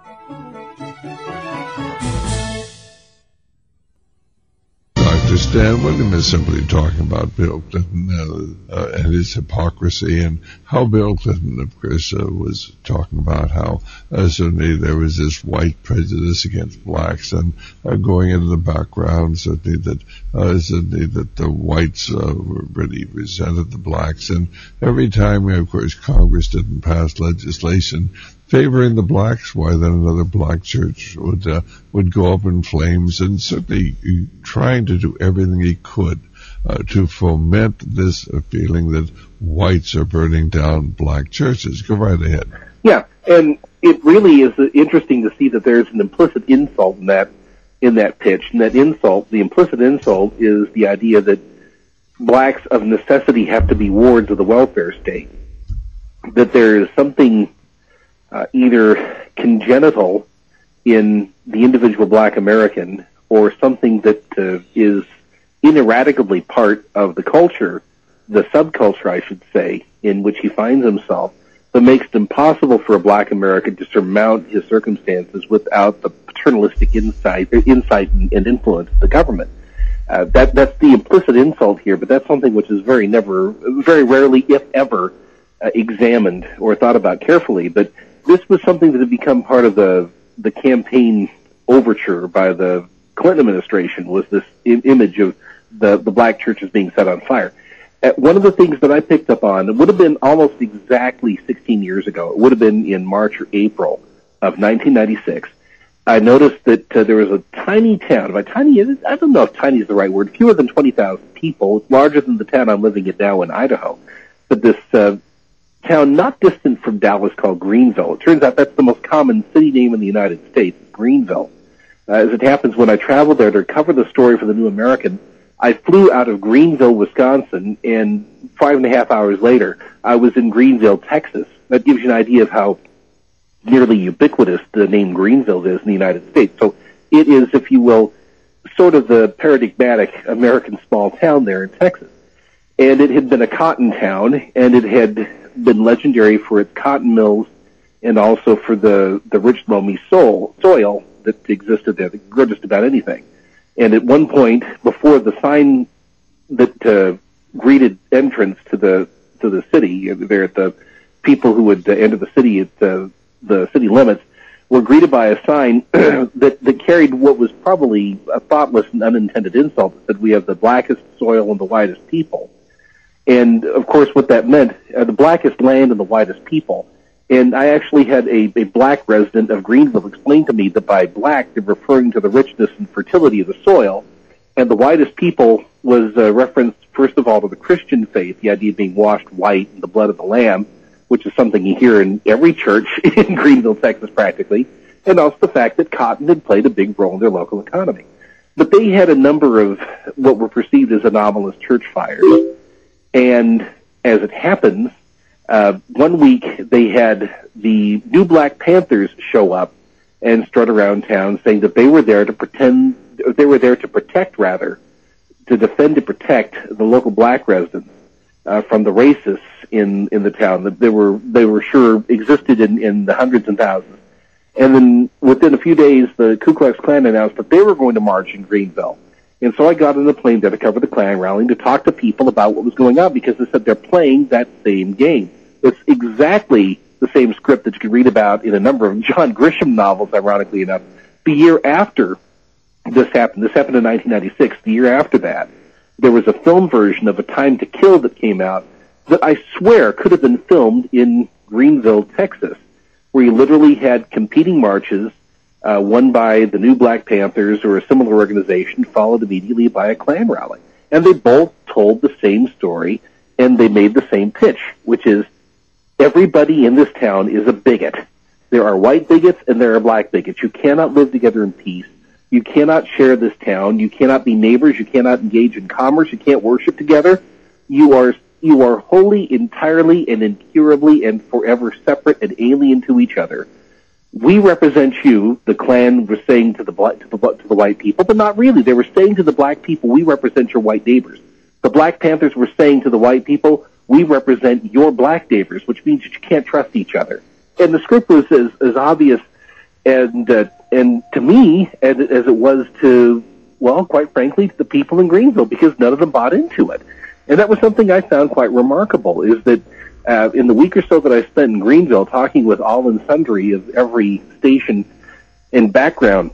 S1: Doctor Stan William is simply talking about Bill Clinton uh, uh, and his hypocrisy, and how Bill Clinton, of course, uh, was talking about how uh, certainly there was this white prejudice against blacks, and uh, going into the background, certainly that uh, certainly that the whites uh, really resented the blacks, and every time, of course, Congress didn't pass legislation favoring the blacks, why then another black church would uh, would go up in flames, and certainly trying to do everything he could uh, to foment this uh, feeling that whites are burning down black churches. Go right ahead.
S15: Yeah, and it really is interesting to see that there's an implicit insult in that in that pitch, and that insult, the implicit insult, is the idea that blacks of necessity have to be wards of the welfare state, that there is something uh, either congenital in the individual black American or something that uh, is ineradicably part of the culture, the subculture, I should say, in which he finds himself, that makes it impossible for a black American to surmount his circumstances without the paternalistic insight, insight and influence of the government. Uh, that that's the implicit insult here, but that's something which is very never, very rarely, if ever, uh, examined or thought about carefully. But this was something that had become part of the the campaign overture by the Clinton administration, was this im- image of the the black churches being set on fire. Uh, one of the things that I picked up on, it would have been almost exactly sixteen years ago. It would have been in March or April of nineteen ninety-six. I noticed that uh, there was a tiny town. By tiny, I don't know if tiny is the right word. Fewer than twenty thousand people. It's larger than the town I'm living in now in Idaho. But this uh, town not distant from Dallas called Greenville. It turns out that's the most common city name in the United States, Greenville. Uh, as it happens, when I traveled there to cover the story for the New American, I flew out of Greenville, Wisconsin, and five and a half hours later, I was in Greenville, Texas. That gives you an idea of how nearly ubiquitous the name Greenville is in the United States. So it is, if you will, sort of the paradigmatic American small town there in Texas. And it had been a cotton town, and it had been legendary for its cotton mills and also for the, the rich, loamy soil, soil that existed there that grew just about anything. And at one point, before the sign that uh, greeted entrance to the to the city, there at the people who would uh, enter the city at uh, the city limits, were greeted by a sign that, that carried what was probably a thoughtless and unintended insult that said, "We have the blackest soil and the whitest people." And, of course, what that meant, uh, the blackest land and the whitest people. And I actually had a, a black resident of Greenville explain to me that by black, they're referring to the richness and fertility of the soil, and the whitest people was uh, referenced, first of all, to the Christian faith, the idea of being washed white in the blood of the Lamb, which is something you hear in every church in Greenville, Texas, practically, and also the fact that cotton had played a big role in their local economy. But they had a number of what were perceived as anomalous church fires, and as it happens, uh, one week they had the new Black Panthers show up and strut around town saying that they were there to pretend, they were there to protect, rather, to defend and protect the local black residents uh, from the racists in, in the town that they were, they were sure existed in, in the hundreds and thousands. And then within a few days, the Ku Klux Klan announced that they were going to march in Greenville. And so I got on the plane there to cover the Klan rally to talk to people about what was going on, because they said they're playing that same game. It's exactly the same script that you can read about in a number of John Grisham novels, ironically enough. The year after this happened, this happened in nineteen ninety-six, the year after that, there was a film version of A Time to Kill that came out that I swear could have been filmed in Greenville, Texas, where you literally had competing marches, uh, one by the New Black Panthers or a similar organization, followed immediately by a Klan rally. And they both told the same story, and they made the same pitch, which is everybody in this town is a bigot. There are white bigots and there are black bigots. You cannot live together in peace. You cannot share this town. You cannot be neighbors. You cannot engage in commerce. You can't worship together. You are you are wholly, entirely, and incurably and forever separate and alien to each other. We represent you, the Klan was saying to the, black, to the to the white people, but not really. They were saying to the black people, we represent your white neighbors. The Black Panthers were saying to the white people, we represent your black neighbors, which means that you can't trust each other. And the script was as, as obvious and uh, and to me as, as it was to, well, quite frankly, to the people in Greenville, because none of them bought into it. And that was something I found quite remarkable, is that uh, in the week or so that I spent in Greenville talking with all and sundry of every station and background,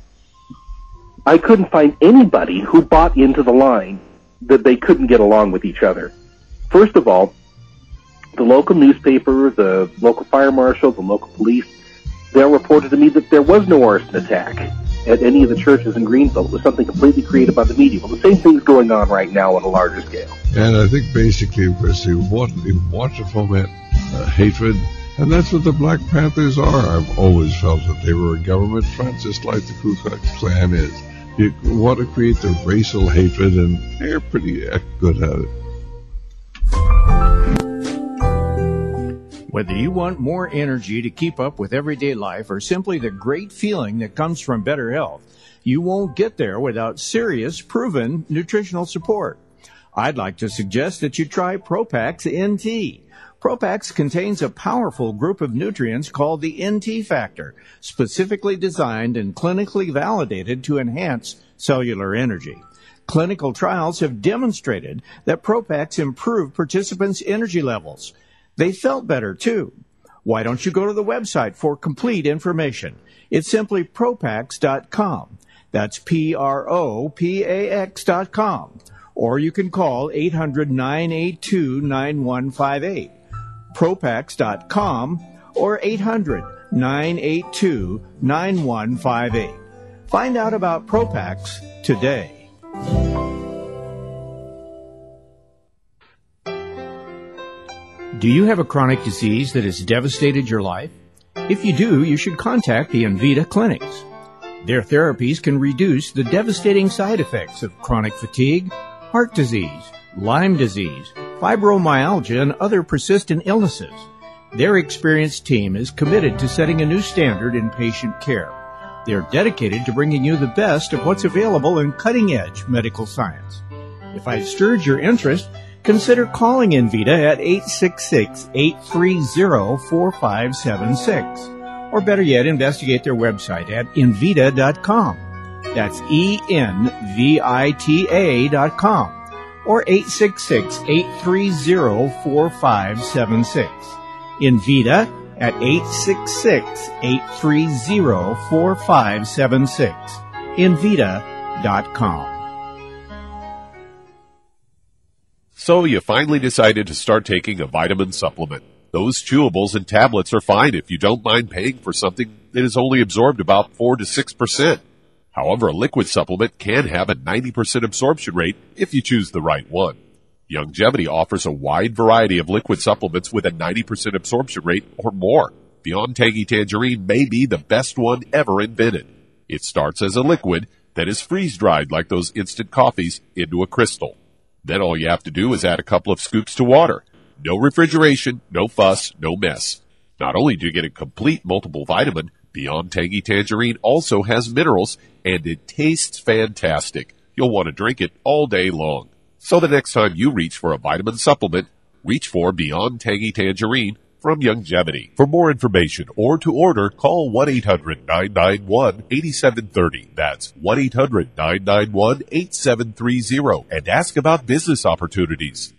S15: I couldn't find anybody who bought into the line that they couldn't get along with each other. First of all, the local newspaper, the local fire marshal, the local police, they reported to me that there was no arson attack at any of the churches in Greenville. It was something completely created by the media. Well, the same thing's going on right now on a larger scale.
S1: And I think basically, Chris, they want, they want to foment uh, hatred, and that's what the Black Panthers are. I've always felt that they were a government front, just like the Ku Klux Klan is. You want to create the racial hatred, and they're pretty good at it.
S11: Whether you want more energy to keep up with everyday life or simply the great feeling that comes from better health, you won't get there without serious, proven nutritional support. I'd like to suggest that you try Propax N T. Propax contains a powerful group of nutrients called the N T factor, specifically designed and clinically validated to enhance cellular energy. Clinical trials have demonstrated that Propax improved participants' energy levels. They felt better, too. Why don't you go to the website for complete information? It's simply Propax dot com. That's P R O P A X dot com. Or you can call eight hundred, nine eight two, nine one five eight. Propax dot com or eight hundred, nine eight two, nine one five eight. Find out about Propax today. Do you have a chronic disease that has devastated your life? If you do, you should contact the Envita clinics. Their therapies can reduce the devastating side effects of chronic fatigue, heart disease, Lyme disease, fibromyalgia, and other persistent illnesses. Their experienced team is committed to setting a new standard in patient care. They're dedicated to bringing you the best of what's available in cutting-edge medical science. If I've stirred your interest, consider calling Envita at eight six six, eight three zero, four five seven six. Or better yet, investigate their website at Envita dot com. That's E N V I T A dot com. Or eight six six, eight three zero, four five seven six. Envita at eight six six, eight three zero, four five seven six. Envita dot com.
S4: So you finally decided to start taking a vitamin supplement. Those chewables and tablets are fine if you don't mind paying for something that is only absorbed about four to six percent. However, a liquid supplement can have a ninety percent absorption rate if you choose the right one. Youngevity offers a wide variety of liquid supplements with a ninety percent absorption rate or more. Beyond Tangy Tangerine may be the best one ever invented. It starts as a liquid that is freeze-dried like those instant coffees into a crystal. Then all you have to do is add a couple of scoops to water. No refrigeration, no fuss, no mess. Not only do you get a complete multiple vitamin, Beyond Tangy Tangerine also has minerals, and it tastes fantastic. You'll want to drink it all day long. So the next time you reach for a vitamin supplement, reach for Beyond Tangy Tangerine from Youngevity. For more information or to order, call one eight hundred, nine nine one, eight seven three zero. That's one eight hundred, nine nine one, eight seven three zero. And ask about business opportunities.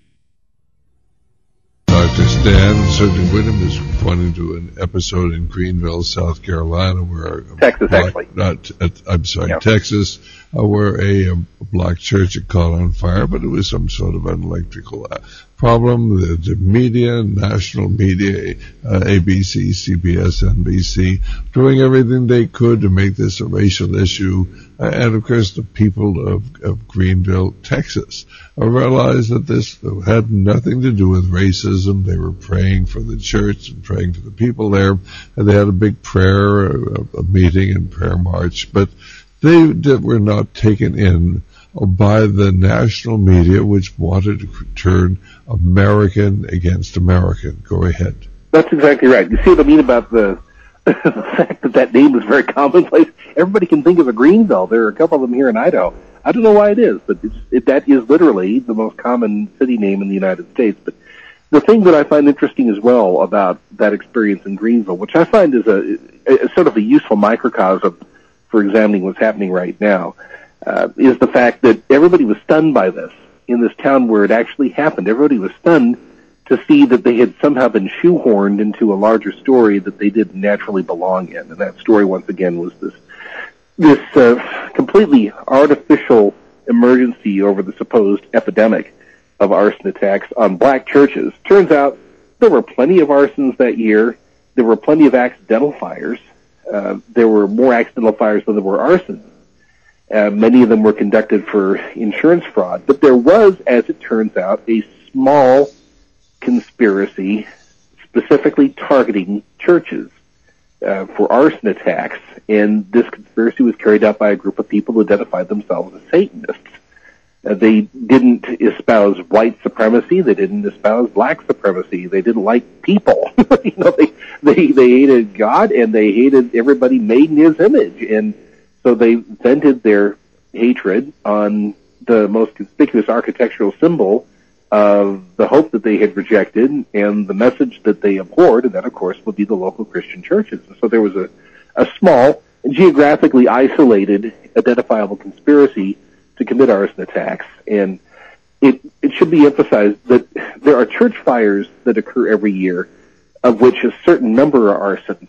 S1: Doctor Stan Surgeon Whittam is pointing to an episode in Greenville, South Carolina, where
S15: Texas,
S1: black,
S15: actually.
S1: Not, uh, I'm sorry,
S15: yeah.
S1: Texas, uh, where a, a black church had caught on fire, but it was some sort of an electrical uh, problem. The, the media, national media, uh, A B C, C B S, N B C, doing everything they could to make this a racial issue. Uh, and of course, the people of, of Greenville, Texas, uh, realized that this had nothing to do with racism. They were praying for the church and praying for the people there, and they had a big prayer, a, a meeting and prayer march, but they did, were not taken in by the national media, which wanted to turn American against American. Go ahead.
S15: That's exactly right. You see what I mean about the, the fact that that name is very commonplace? Everybody can think of a Greenville. There are a couple of them here in Idaho. I don't know why it is, but it's, it, that is literally the most common city name in the United States. But the thing that I find interesting as well about that experience in Greenville, which I find is a, a sort of a useful microcosm for examining what's happening right now, uh, is the fact that everybody was stunned by this in this town where it actually happened. Everybody was stunned to see that they had somehow been shoehorned into a larger story that they didn't naturally belong in. And that story, once again, was this this uh, completely artificial emergency over the supposed epidemic of arson attacks on black churches. Turns out there were plenty of arsons that year. There were plenty of accidental fires. uh, there were more accidental fires than there were arsons. Uh, many of them were conducted for insurance fraud. But there was, as it turns out, a small conspiracy specifically targeting churches uh, for arson attacks. And this conspiracy was carried out by a group of people who identified themselves as Satanists. Uh, they didn't espouse white supremacy. They didn't espouse black supremacy. They didn't like people. you know, they, they, they hated God, and they hated everybody made in His image. And so they vented their hatred on the most conspicuous architectural symbol of the hope that they had rejected and the message that they abhorred, and that, of course, would be the local Christian churches. And so there was a, a small, geographically isolated, identifiable conspiracy to commit arson attacks. And it, it should be emphasized that there are church fires that occur every year, of which a certain number are arson.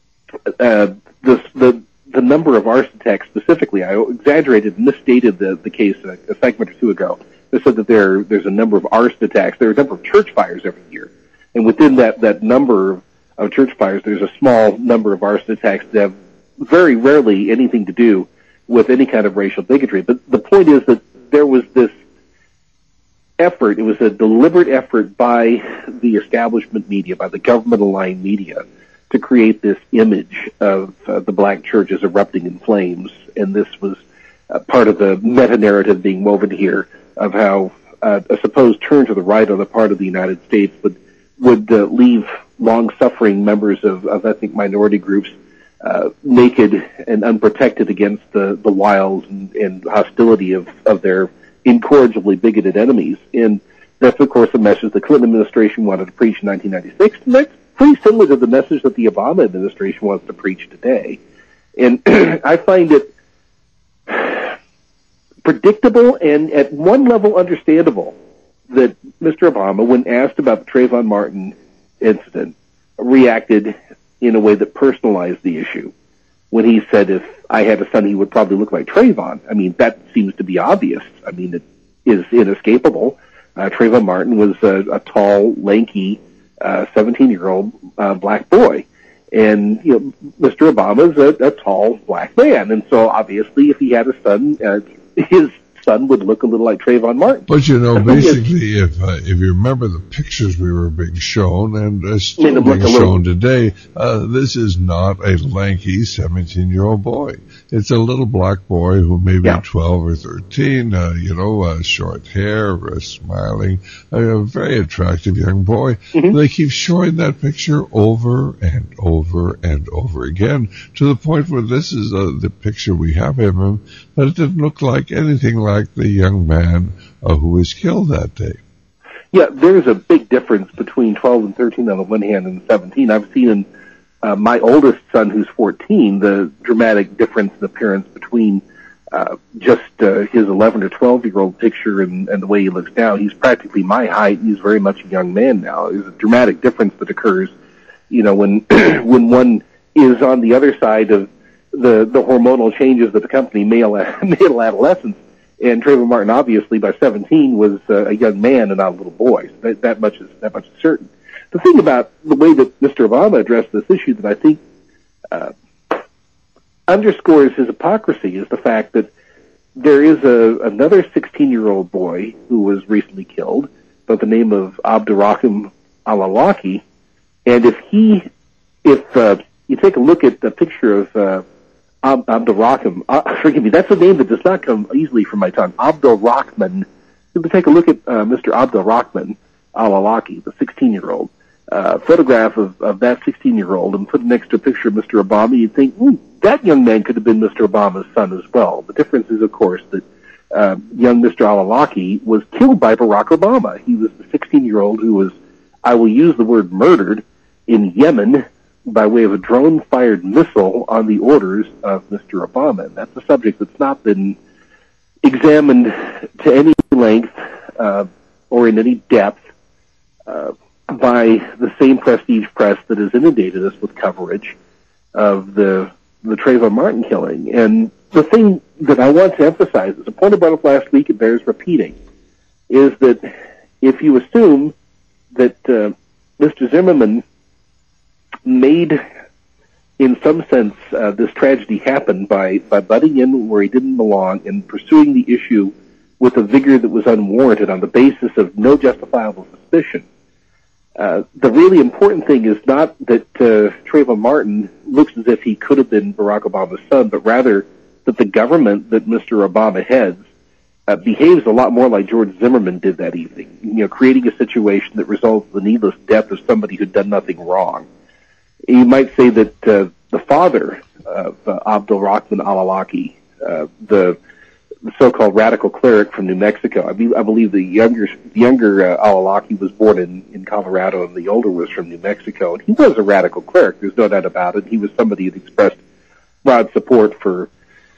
S15: Uh, the, the, the number of arson attacks specifically, I exaggerated and misstated the, the case a, a segment or two ago. They said that there, there's a number of arson attacks. There are a number of church fires every year. And within that, that number of church fires, there's a small number of arson attacks that have very rarely anything to do with any kind of racial bigotry. But the point is that there was this effort, it was a deliberate effort by the establishment media, by the government-aligned media, to create this image of uh, the black churches erupting in flames. And this was uh, part of the meta-narrative being woven here of how uh, a supposed turn to the right on the part of the United States would would uh, leave long-suffering members of, of ethnic minority groups uh, naked and unprotected against the, the wiles and, and hostility of, of their incorrigibly bigoted enemies. And that's, of course, a message the Clinton administration wanted to preach in nineteen ninety-six, and that's pretty similar to the message that the Obama administration wants to preach today. And I find it predictable and at one level understandable that Mister Obama, when asked about the Trayvon Martin incident, reacted in a way that personalized the issue. When he said, if I had a son, he would probably look like Trayvon. I mean, that seems to be obvious. I mean, it is inescapable. Uh, Trayvon Martin was a, a tall, lanky, uh, seventeen-year-old uh, black boy. And, you know, Mister Obama's a, a tall black man. And so, obviously, if he had a son, uh, his son would look a little like Trayvon Martin.
S1: But, you know, basically, if uh, if you remember the pictures we were being shown, and uh, still being shown today, uh, this is not a lanky seventeen-year-old boy. It's a little black boy who may be yeah. twelve or thirteen, uh, you know, uh, short hair, uh, smiling, a very attractive young boy. Mm-hmm. They keep showing that picture over and over and over again, to the point where this is uh, the picture we have of him, that it didn't look like anything like the young man uh, who was killed that day.
S15: Yeah, there's a big difference between twelve and thirteen on the one hand and seventeen. I've seen in uh, my oldest son, who's fourteen, the dramatic difference in appearance between uh, just uh, his eleven or twelve-year-old picture and, and the way he looks now. He's practically my height. He's very much a young man now. There's a dramatic difference that occurs, you know, when when one is on the other side of the, the hormonal changes that accompany male, male adolescence. And Trayvon Martin, obviously, by seventeen, was uh, a young man and not a little boy. So that, that much is that much is certain. The thing about the way that Mister Obama addressed this issue that I think uh, underscores his hypocrisy is the fact that there is a another sixteen-year-old boy who was recently killed by the name of Abdurrahim al-Awlaki, and if he, if uh, you take a look at the picture of uh, Ab- Abdurrahim, uh, forgive me, that's a name that does not come easily from my tongue. Abdul Rahman. If you take a look at uh, Mister Abdul Rahman al-Awlaki, the sixteen-year-old, uh, photograph of, of that sixteen-year-old, and put it next to a picture of Mister Obama, you'd think, hmm, that young man could have been Mister Obama's son as well. The difference is, of course, that uh, young Mister al-Awlaki was killed by Barack Obama. He was the sixteen-year-old who was, I will use the word murdered, in Yemen by way of a drone-fired missile on the orders of Mister Obama. And that's a subject that's not been examined to any length uh, or in any depth uh, by the same prestige press that has inundated us with coverage of the the Trayvon Martin killing. And the thing that I want to emphasize, is a point I brought up last week, it bears repeating, is that if you assume that uh, Mister Zimmerman made in some sense, uh, this tragedy happened by, by butting in where he didn't belong and pursuing the issue with a vigor that was unwarranted on the basis of no justifiable suspicion. Uh, the really important thing is not that uh, Trayvon Martin looks as if he could have been Barack Obama's son, but rather that the government that Mister Obama heads uh, behaves a lot more like George Zimmerman did that evening, you know, creating a situation that results in the needless death of somebody who'd done nothing wrong. You might say that uh, the father of uh, Abdul Rahman al-Awlaki, uh, the the so-called radical cleric from New Mexico. I, be, I believe the younger the younger uh, al-Awlaki was born in, in Colorado, and the older was from New Mexico. And he was a radical cleric. There's no doubt about it. He was somebody who expressed broad support for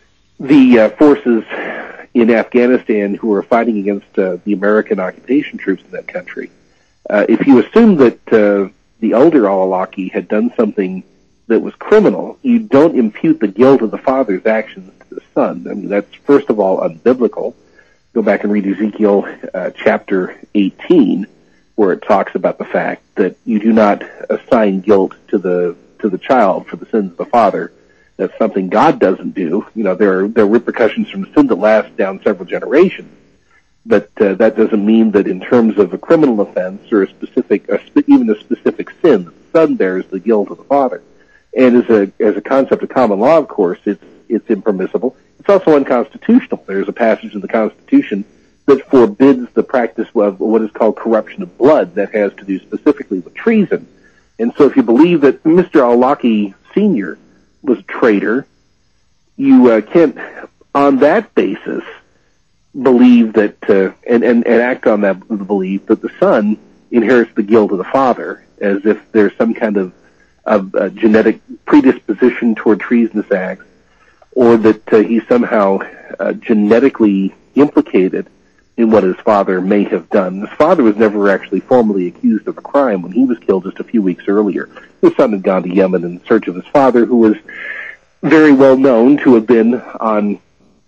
S15: the uh, forces in Afghanistan who were fighting against uh, the American occupation troops in that country. Uh, if you assume that uh, the older al-Awlaki had done something that was criminal, you don't impute the guilt of the father's actions to the son. I mean, that's first of all unbiblical. Go back and read Ezekiel uh, chapter eighteen, where it talks about the fact that you do not assign guilt to the to the child for the sins of the father. That's something God doesn't do. You know, there are there are repercussions from sin that last down several generations, but uh, that doesn't mean that in terms of a criminal offense or a specific, a spe- even a specific sin, the son bears the guilt of the father. And as a as a concept of common law, of course, it's it's impermissible. It's also unconstitutional. There's a passage in the Constitution that forbids the practice of what is called corruption of blood, that has to do specifically with treason. And so if you believe that Mister al-Awlaki Senior was a traitor, you uh, can't, on that basis, believe that, uh, and, and, and act on that belief that the son inherits the guilt of the father, as if there's some kind of of uh, genetic predisposition toward treasonous acts, or that uh, he's somehow uh, genetically implicated in what his father may have done. His father was never actually formally accused of a crime when he was killed just a few weeks earlier. His son had gone to Yemen in search of his father, who was very well known to have been on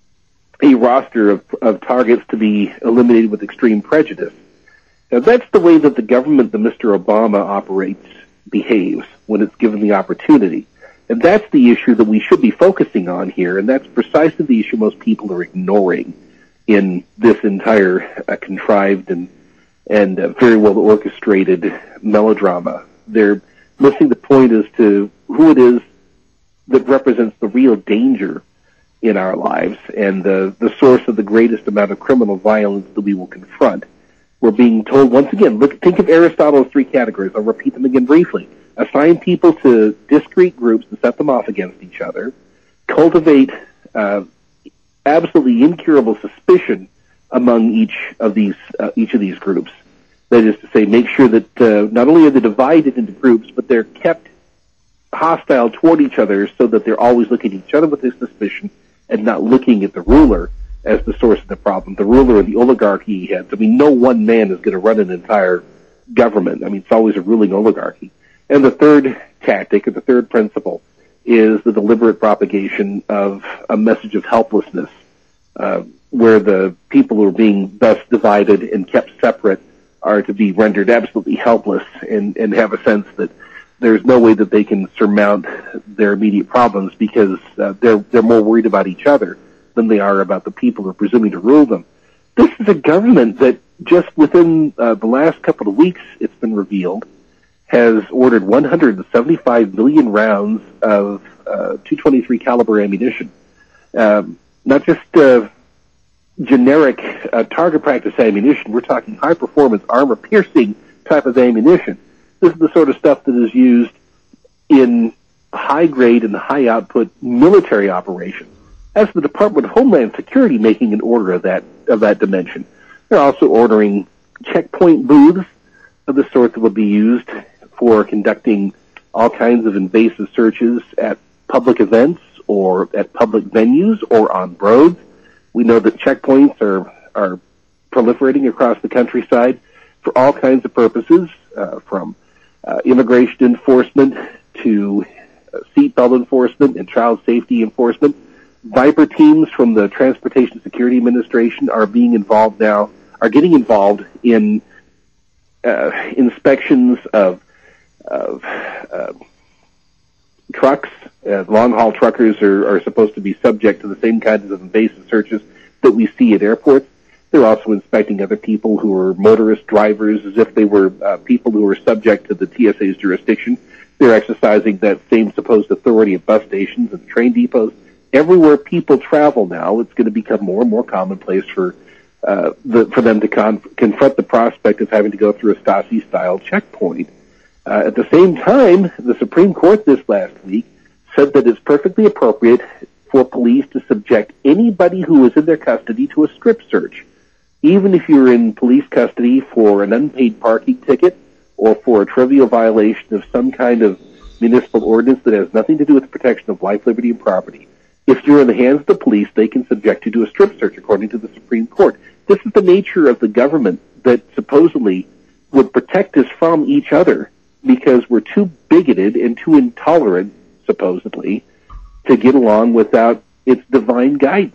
S15: a roster of, of targets to be eliminated with extreme prejudice. Now, that's the way that the government that Mister Obama operates behaves when it's given the opportunity. And that's the issue that we should be focusing on here, and that's precisely the issue most people are ignoring in this entire uh, contrived and and uh, very well orchestrated melodrama. They're missing the point as to who it is that represents the real danger in our lives and the, the source of the greatest amount of criminal violence that we will confront. We're being told, once again, look, think of Aristotle's three categories. I'll repeat them again briefly. Assign people to discrete groups and set them off against each other. Cultivate uh, absolutely incurable suspicion among each of these uh, each of these groups. That is to say, make sure that uh, not only are they divided into groups, but they're kept hostile toward each other so that they're always looking at each other with this suspicion and not looking at the ruler as the source of the problem, the ruler or the oligarchy he heads. I mean, no one man is going to run an entire government. I mean, it's always a ruling oligarchy. And the third tactic, or the third principle, is the deliberate propagation of a message of helplessness, uh, where the people who are being thus divided and kept separate are to be rendered absolutely helpless and, and have a sense that there's no way that they can surmount their immediate problems because uh, they're they're more worried about each other than they are about the people who are presuming to rule them. This is a government that just within uh, the last couple of weeks, it's been revealed, has ordered one hundred seventy-five million rounds of uh, two twenty-three caliber ammunition. Um, not just uh, generic uh, target practice ammunition. We're talking high-performance, armor-piercing type of ammunition. This is the sort of stuff that is used in high-grade and high-output military operations. As the Department of Homeland Security making an order of that of that dimension, they're also ordering checkpoint booths of the sort that will be used for conducting all kinds of invasive searches at public events or at public venues or on roads. We know that checkpoints are are proliferating across the countryside for all kinds of purposes, uh, from uh, immigration enforcement to uh, seatbelt enforcement and child safety enforcement. Viper teams from the Transportation Security Administration are being involved now, are getting involved in uh, inspections of, of uh, trucks. Uh, long-haul truckers are, are supposed to be subject to the same kinds of invasive searches that we see at airports. They're also inspecting other people who are motorist drivers as if they were uh, people who are subject to the T S A's jurisdiction. They're exercising that same supposed authority at bus stations and train depots. Everywhere people travel now, it's going to become more and more commonplace for uh, the, for them to con- confront the prospect of having to go through a Stasi-style checkpoint. Uh, at the same time, the Supreme Court this last week said that it's perfectly appropriate for police to subject anybody who is in their custody to a strip search. Even if you're in police custody for an unpaid parking ticket or for a trivial violation of some kind of municipal ordinance that has nothing to do with the protection of life, liberty, and property, if you're in the hands of the police, they can subject you to a strip search, according to the Supreme Court. This is the nature of the government that supposedly would protect us from each other because we're too bigoted and too intolerant, supposedly, to get along without its divine guidance.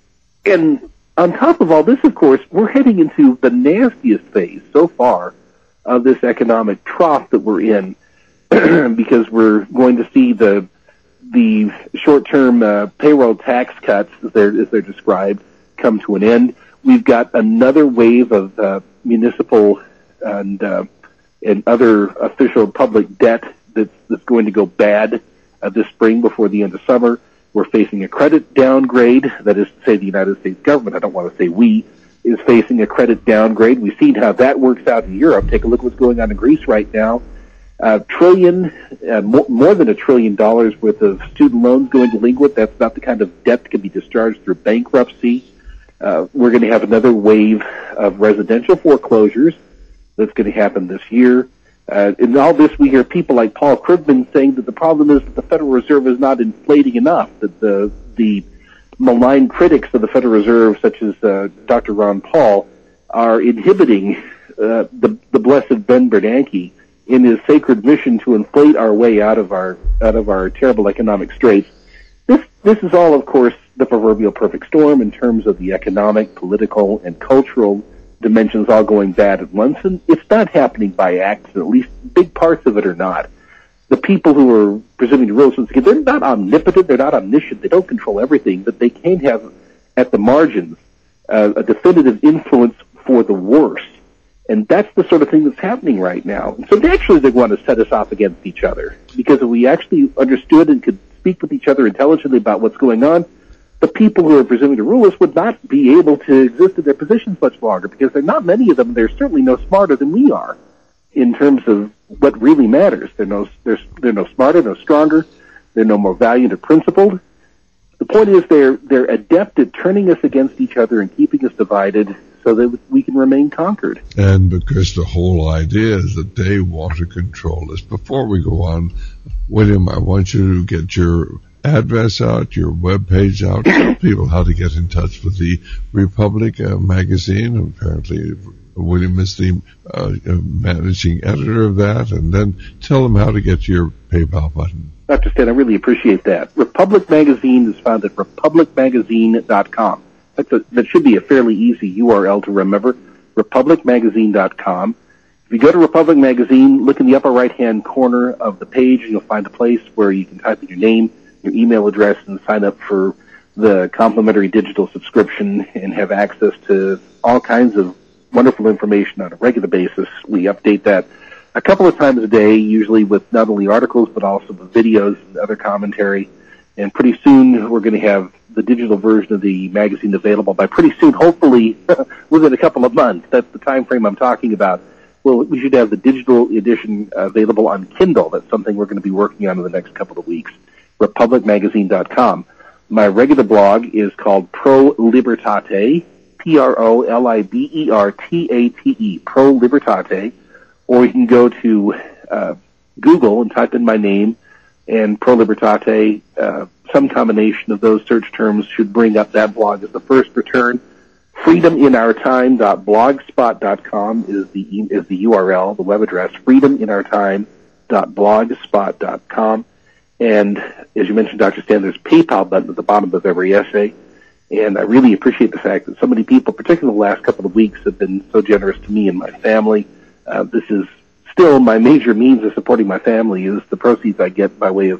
S15: And on top of all this, of course, we're heading into the nastiest phase so far of this economic trough that we're in because we're going to see the the short-term uh, payroll tax cuts, as they're, as they're described, come to an end. We've got another wave of uh, municipal and uh, and other official public debt that's, that's going to go bad uh, this spring before the end of summer. We're facing a credit downgrade. That is to say, the United States government, I don't want to say we, is facing a credit downgrade. We've seen how that works out in Europe. Take a look at what's going on in Greece right now. A trillion, uh, more, more than a trillion dollars worth of student loans going delinquent. That's not the kind of debt that can be discharged through bankruptcy. Uh, we're going to have another wave of residential foreclosures that's going to happen this year. Uh, in all this, we hear people like Paul Krugman saying that the problem is that the Federal Reserve is not inflating enough, that the the malign critics of the Federal Reserve, such as uh, Doctor Ron Paul, are inhibiting uh, the, the blessed Ben Bernanke in his sacred mission to inflate our way out of our out of our terrible economic straits. This this is all, of course, the proverbial perfect storm in terms of the economic, political, and cultural dimensions all going bad at once, and it's not happening by accident. At least big parts of it are not. The people who are presuming to rule, they're not omnipotent, they're not omniscient, they don't control everything, but they can have, at the margins, uh, a definitive influence for the worse. And that's the sort of thing that's happening right now. So naturally they want to set us off against each other, because if we actually understood and could speak with each other intelligently about what's going on, the people who are presuming to rule us would not be able to exist in their positions much longer, because there are not many of them. They're certainly no smarter than we are in terms of what really matters. They're no, they're, they're no smarter, no stronger. They're no more valiant or principled. The point is they're, they're adept at turning us against each other and keeping us divided so that we can remain conquered.
S1: And because the whole idea is that they want to control us. Before we go on, William, I want you to get your address out, your web page out, tell people how to get in touch with the Republic uh, magazine. Apparently, William is the uh, managing editor of that, and then tell them how to get to your PayPal button.
S15: Doctor Stan, I really appreciate that. Republic Magazine is found at republic magazine dot com. That's a, that should be a fairly easy U R L to remember, republic magazine dot com. If you go to Republic Magazine, look in the upper right-hand corner of the page, and you'll find a place where you can type in your name, your email address, and sign up for the complimentary digital subscription and have access to all kinds of wonderful information on a regular basis. We update that a couple of times a day, usually with not only articles but also with videos and other commentary. And pretty soon we're going to have the digital version of the magazine available. By pretty soon, hopefully within a couple of months, that's the time frame I'm talking about. Well, we should have the digital edition available on Kindle. That's something we're going to be working on in the next couple of weeks. republic magazine dot com. My regular blog is called Pro Libertate, P R O L I B E R T A T E, Pro Libertate. Or you can go to uh, Google and type in my name, and Pro Libertate, uh, some combination of those search terms should bring up that blog as the first return. freedom in our time dot blogspot dot com is the is the U R L, the web address, freedom in our time dot blogspot dot com. And as you mentioned, Doctor Stan, there's a PayPal button at the bottom of every essay. And I really appreciate the fact that so many people, particularly the last couple of weeks, have been so generous to me and my family. Uh, this is still my major means of supporting my family is the proceeds I get by way of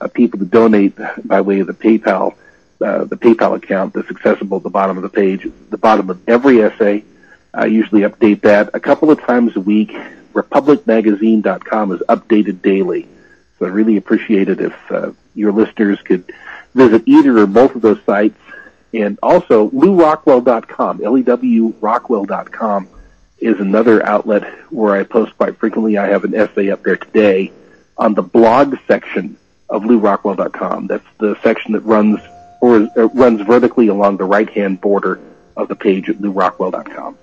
S15: uh, people to donate by way of the PayPal, uh, the PayPal account that's accessible at the bottom of the page. At the bottom of every essay, I usually update that a couple of times a week. republic magazine dot com is updated daily. So I really appreciate it if uh, your listeners could visit either or both of those sites. And also, lew rockwell dot com, L E W Rockwell dot com, is another outlet where I post quite frequently. I have an essay up there today on the blog section of lew rockwell dot com. That's the section that runs or uh, runs vertically along the right-hand border of the page at lew rockwell dot com.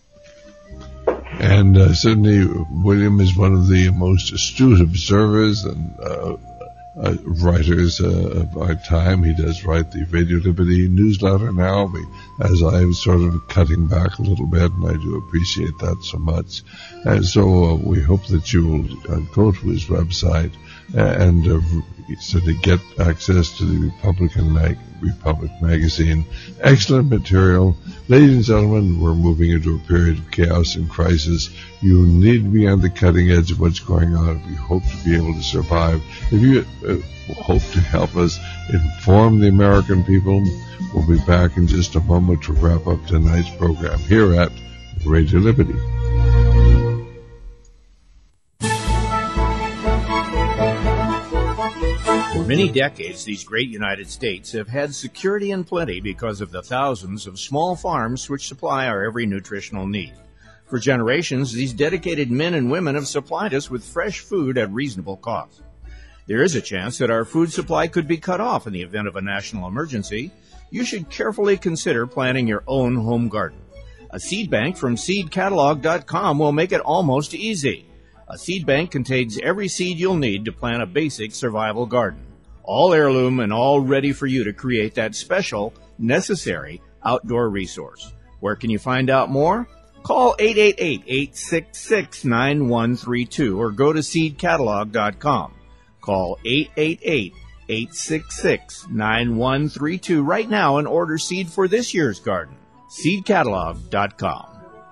S1: And uh, certainly, William is one of the most astute observers and uh, uh, writers uh, of our time. He does write the Radio Liberty newsletter now, we, as I'm sort of cutting back a little bit, and I do appreciate that so much. And so uh, we hope that you will uh, go to his website and uh, certainly get access to the Republican mag- Republic magazine. Excellent material. Ladies and gentlemen, we're moving into a period of chaos and crisis. You need to be on the cutting edge of what's going on if you hope to be able to survive. If you uh, hope to help us inform the American people, we'll be back in just a moment to wrap up tonight's program here at Radio Liberty.
S11: For many decades, these great United States have had security and plenty because of the thousands of small farms which supply our every nutritional need. For generations, these dedicated men and women have supplied us with fresh food at reasonable cost. There is a chance that our food supply could be cut off in the event of a national emergency. You should carefully consider planting your own home garden. A seed bank from seed catalog dot com will make it almost easy. A seed bank contains every seed you'll need to plant a basic survival garden. All heirloom and all ready for you to create that special, necessary outdoor resource. Where can you find out more? Call eight eight eight, eight six six, nine one three two or go to seed catalog dot com. Call eight eight eight, eight six six, nine one three two right now and order seed for this year's garden. seed catalog dot com.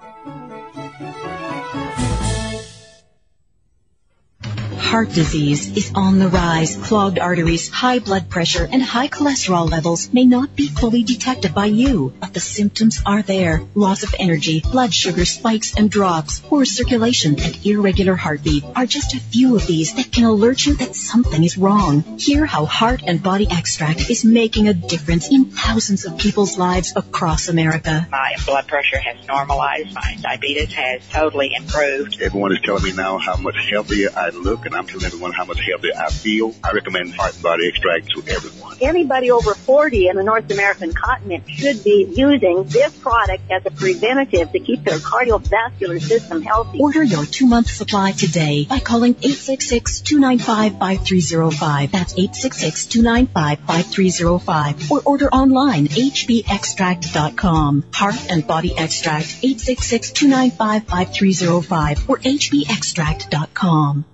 S6: Heart disease is on the rise. Clogged arteries, high blood pressure, and high cholesterol levels may not be fully detected by you, but the symptoms are there. Loss of energy, blood sugar spikes and drops, poor circulation, and irregular heartbeat are just a few of these that can alert you that something is wrong. Hear how Heart and Body Extract is making a difference in thousands of people's lives across America.
S7: My blood pressure has normalized. My diabetes has totally improved.
S8: Everyone is telling me now how much healthier I look, and I'm telling everyone how much healthier I feel. I recommend Heart and Body Extract to everyone.
S9: Anybody over forty in the North American continent should be using this product as a preventative to keep their cardiovascular system healthy.
S6: Order your two-month supply today by calling eight six six, two nine five, five three zero five. That's eight six six, two nine five, five three zero five. Or order online, h b extract dot com. Heart and Body Extract, eight six six, two nine five, five three zero five or h b extract dot com.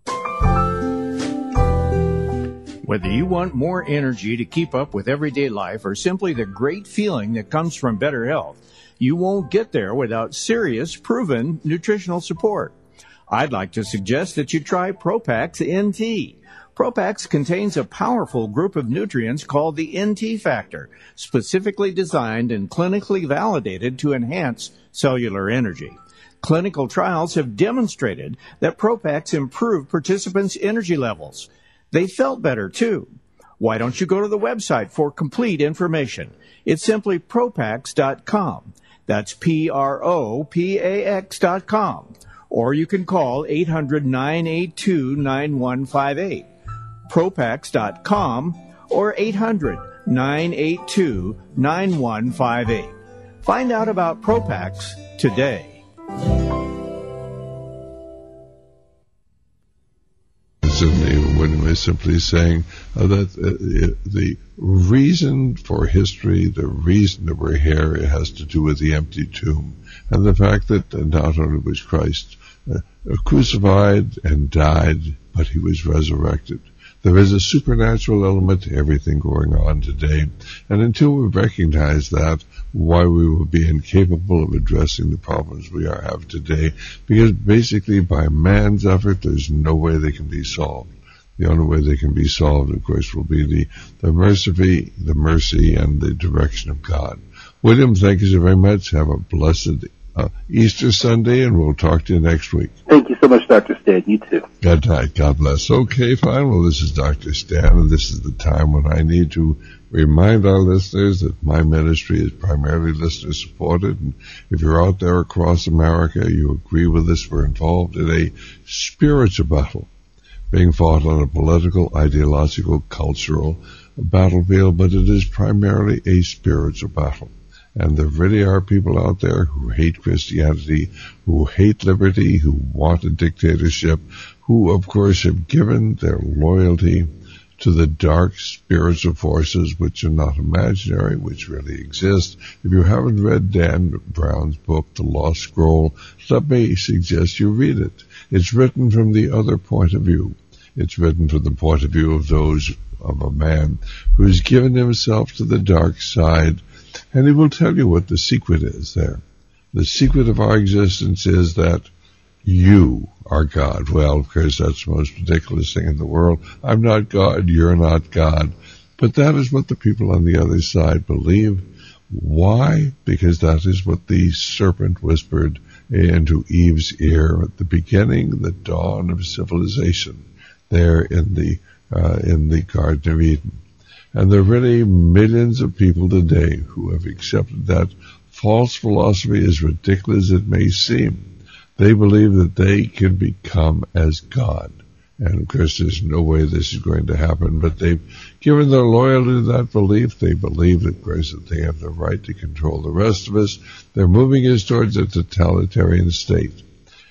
S11: Whether you want more energy to keep up with everyday life or simply the great feeling that comes from better health, you won't get there without serious, proven nutritional support. I'd like to suggest that you try Propax N T. Propax contains a powerful group of nutrients called the N T factor, specifically designed and clinically validated to enhance cellular energy. Clinical trials have demonstrated that Propax improved participants' energy levels. They felt better, too. Why don't you go to the website for complete information? It's simply Propax dot com. That's P R O P A X dot com. Or you can call eight hundred, nine eight two, nine one five eight. Propax dot com or eight hundred, nine eight two, nine one five eight. Find out about Propax today.
S1: When we're simply saying uh, that uh, the reason for history, the reason that we're here, it has to do with the empty tomb and the fact that uh, not only was Christ uh, crucified and died, but he was resurrected. There is a supernatural element to everything going on today, and until we recognize that, why we will be incapable of addressing the problems we are have today, because basically by man's effort, there's no way they can be solved. The only way they can be solved, of course, will be the, the mercy, the mercy and the direction of God. William, thank you so very much. Have a blessed uh, Easter Sunday, and we'll talk to you next week.
S15: Thank you so much, Doctor Stan. You too.
S1: Good night. God bless. Okay, fine. Well, this is Doctor Stan, and this is the time when I need to remind our listeners that my ministry is primarily listener-supported, and if you're out there across America, you agree with us, we're involved in a spiritual battle being fought on a political, ideological, cultural battlefield, but it is primarily a spiritual battle. And there really are people out there who hate Christianity, who hate liberty, who want a dictatorship, who, of course, have given their loyalty to the dark spiritual forces which are not imaginary, which really exist. If you haven't read Dan Brown's book, The Lost Scroll, let me suggest you read it. It's written from the other point of view. It's written from the point of view of those of a man who's given himself to the dark side, and he will tell you what the secret is there. The secret of our existence is that you are God. Well, of course, that's the most ridiculous thing in the world. I'm not God, you're not God. But that is what the people on the other side believe. Why? Because that is what the serpent whispered into Eve's ear at the beginning, the dawn of civilization, there in the uh, in the Garden of Eden. And there are really millions of people today who have accepted that false philosophy, as ridiculous as it may seem. They believe that they can become as God. And of course, there's no way this is going to happen, but they've given their loyalty to that belief. They believe, of course, that they have the right to control the rest of us. They're moving us towards a totalitarian state.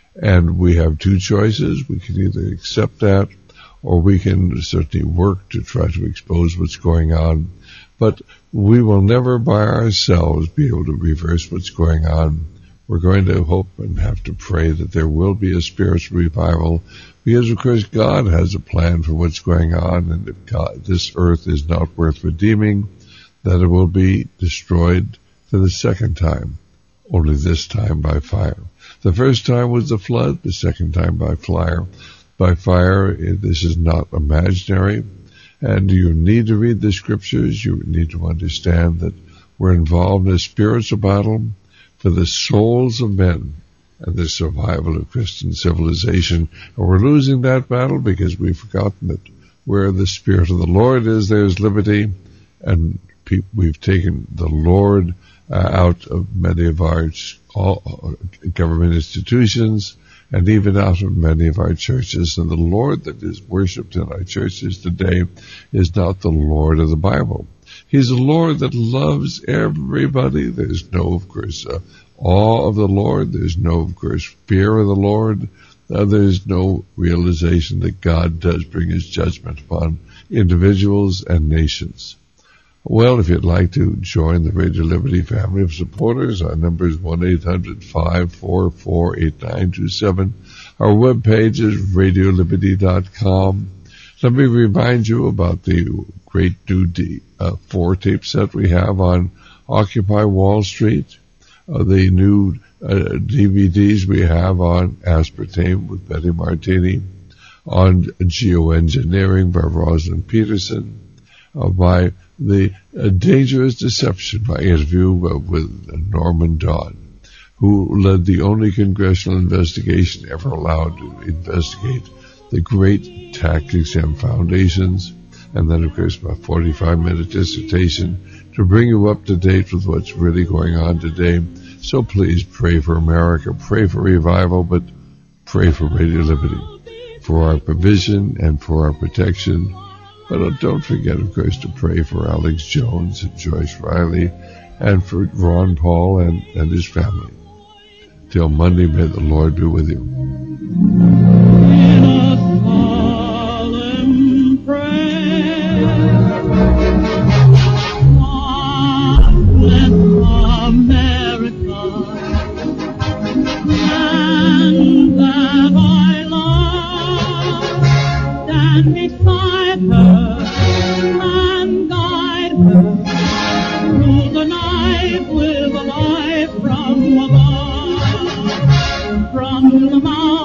S1: And we have two choices. We can either accept that, or we can certainly work to try to expose what's going on. But we will never by ourselves be able to reverse what's going on. We're going to hope and have to pray that there will be a spiritual revival, because, of course, God has a plan for what's going on, and if God, this earth is not worth redeeming, that it will be destroyed for the second time, only this time by fire. The first time was the flood, the second time by fire. By fire, this is not imaginary, and you need to read the scriptures. You need to understand that we're involved in a spiritual battle for the souls of men and the survival of Christian civilization. And we're losing that battle because we've forgotten that where the Spirit of the Lord is, there's liberty, and pe- we've taken the Lord uh, out of many of our all, uh, government institutions, and even out of many of our churches. And the Lord that is worshipped in our churches today is not the Lord of the Bible. He's a Lord that loves everybody. There's no, of course, uh, awe of the Lord. There's no, of course, fear of the Lord. Uh, there's no realization that God does bring his judgment upon individuals and nations. Well, if you'd like to join the Radio Liberty family of supporters, our number is one eight hundred five four four eight nine two seven. Our webpage is radio liberty dot com. Let me remind you about the great new D, uh, four-tape set we have on Occupy Wall Street, uh, the new uh, D V Ds we have on Aspartame with Betty Martini, on Geoengineering by Rosalind Peterson, uh, by the uh, Dangerous Deception, my interview uh, with Norman Dodd, who led the only congressional investigation ever allowed to investigate the great tax-exempt foundations, and then, of course, my forty-five minute dissertation to bring you up to date with what's really going on today. So please pray for America, pray for revival, but pray for Radio Liberty, for our provision and for our protection. But don't forget, of course, to pray for Alex Jones and Joyce Riley and for Ron Paul and, and his family. Till Monday, may the Lord be with you.
S14: In a solemn prayer, God bless America, and that I love, stand beside her and guide her through the night with a light from above, from the mountain.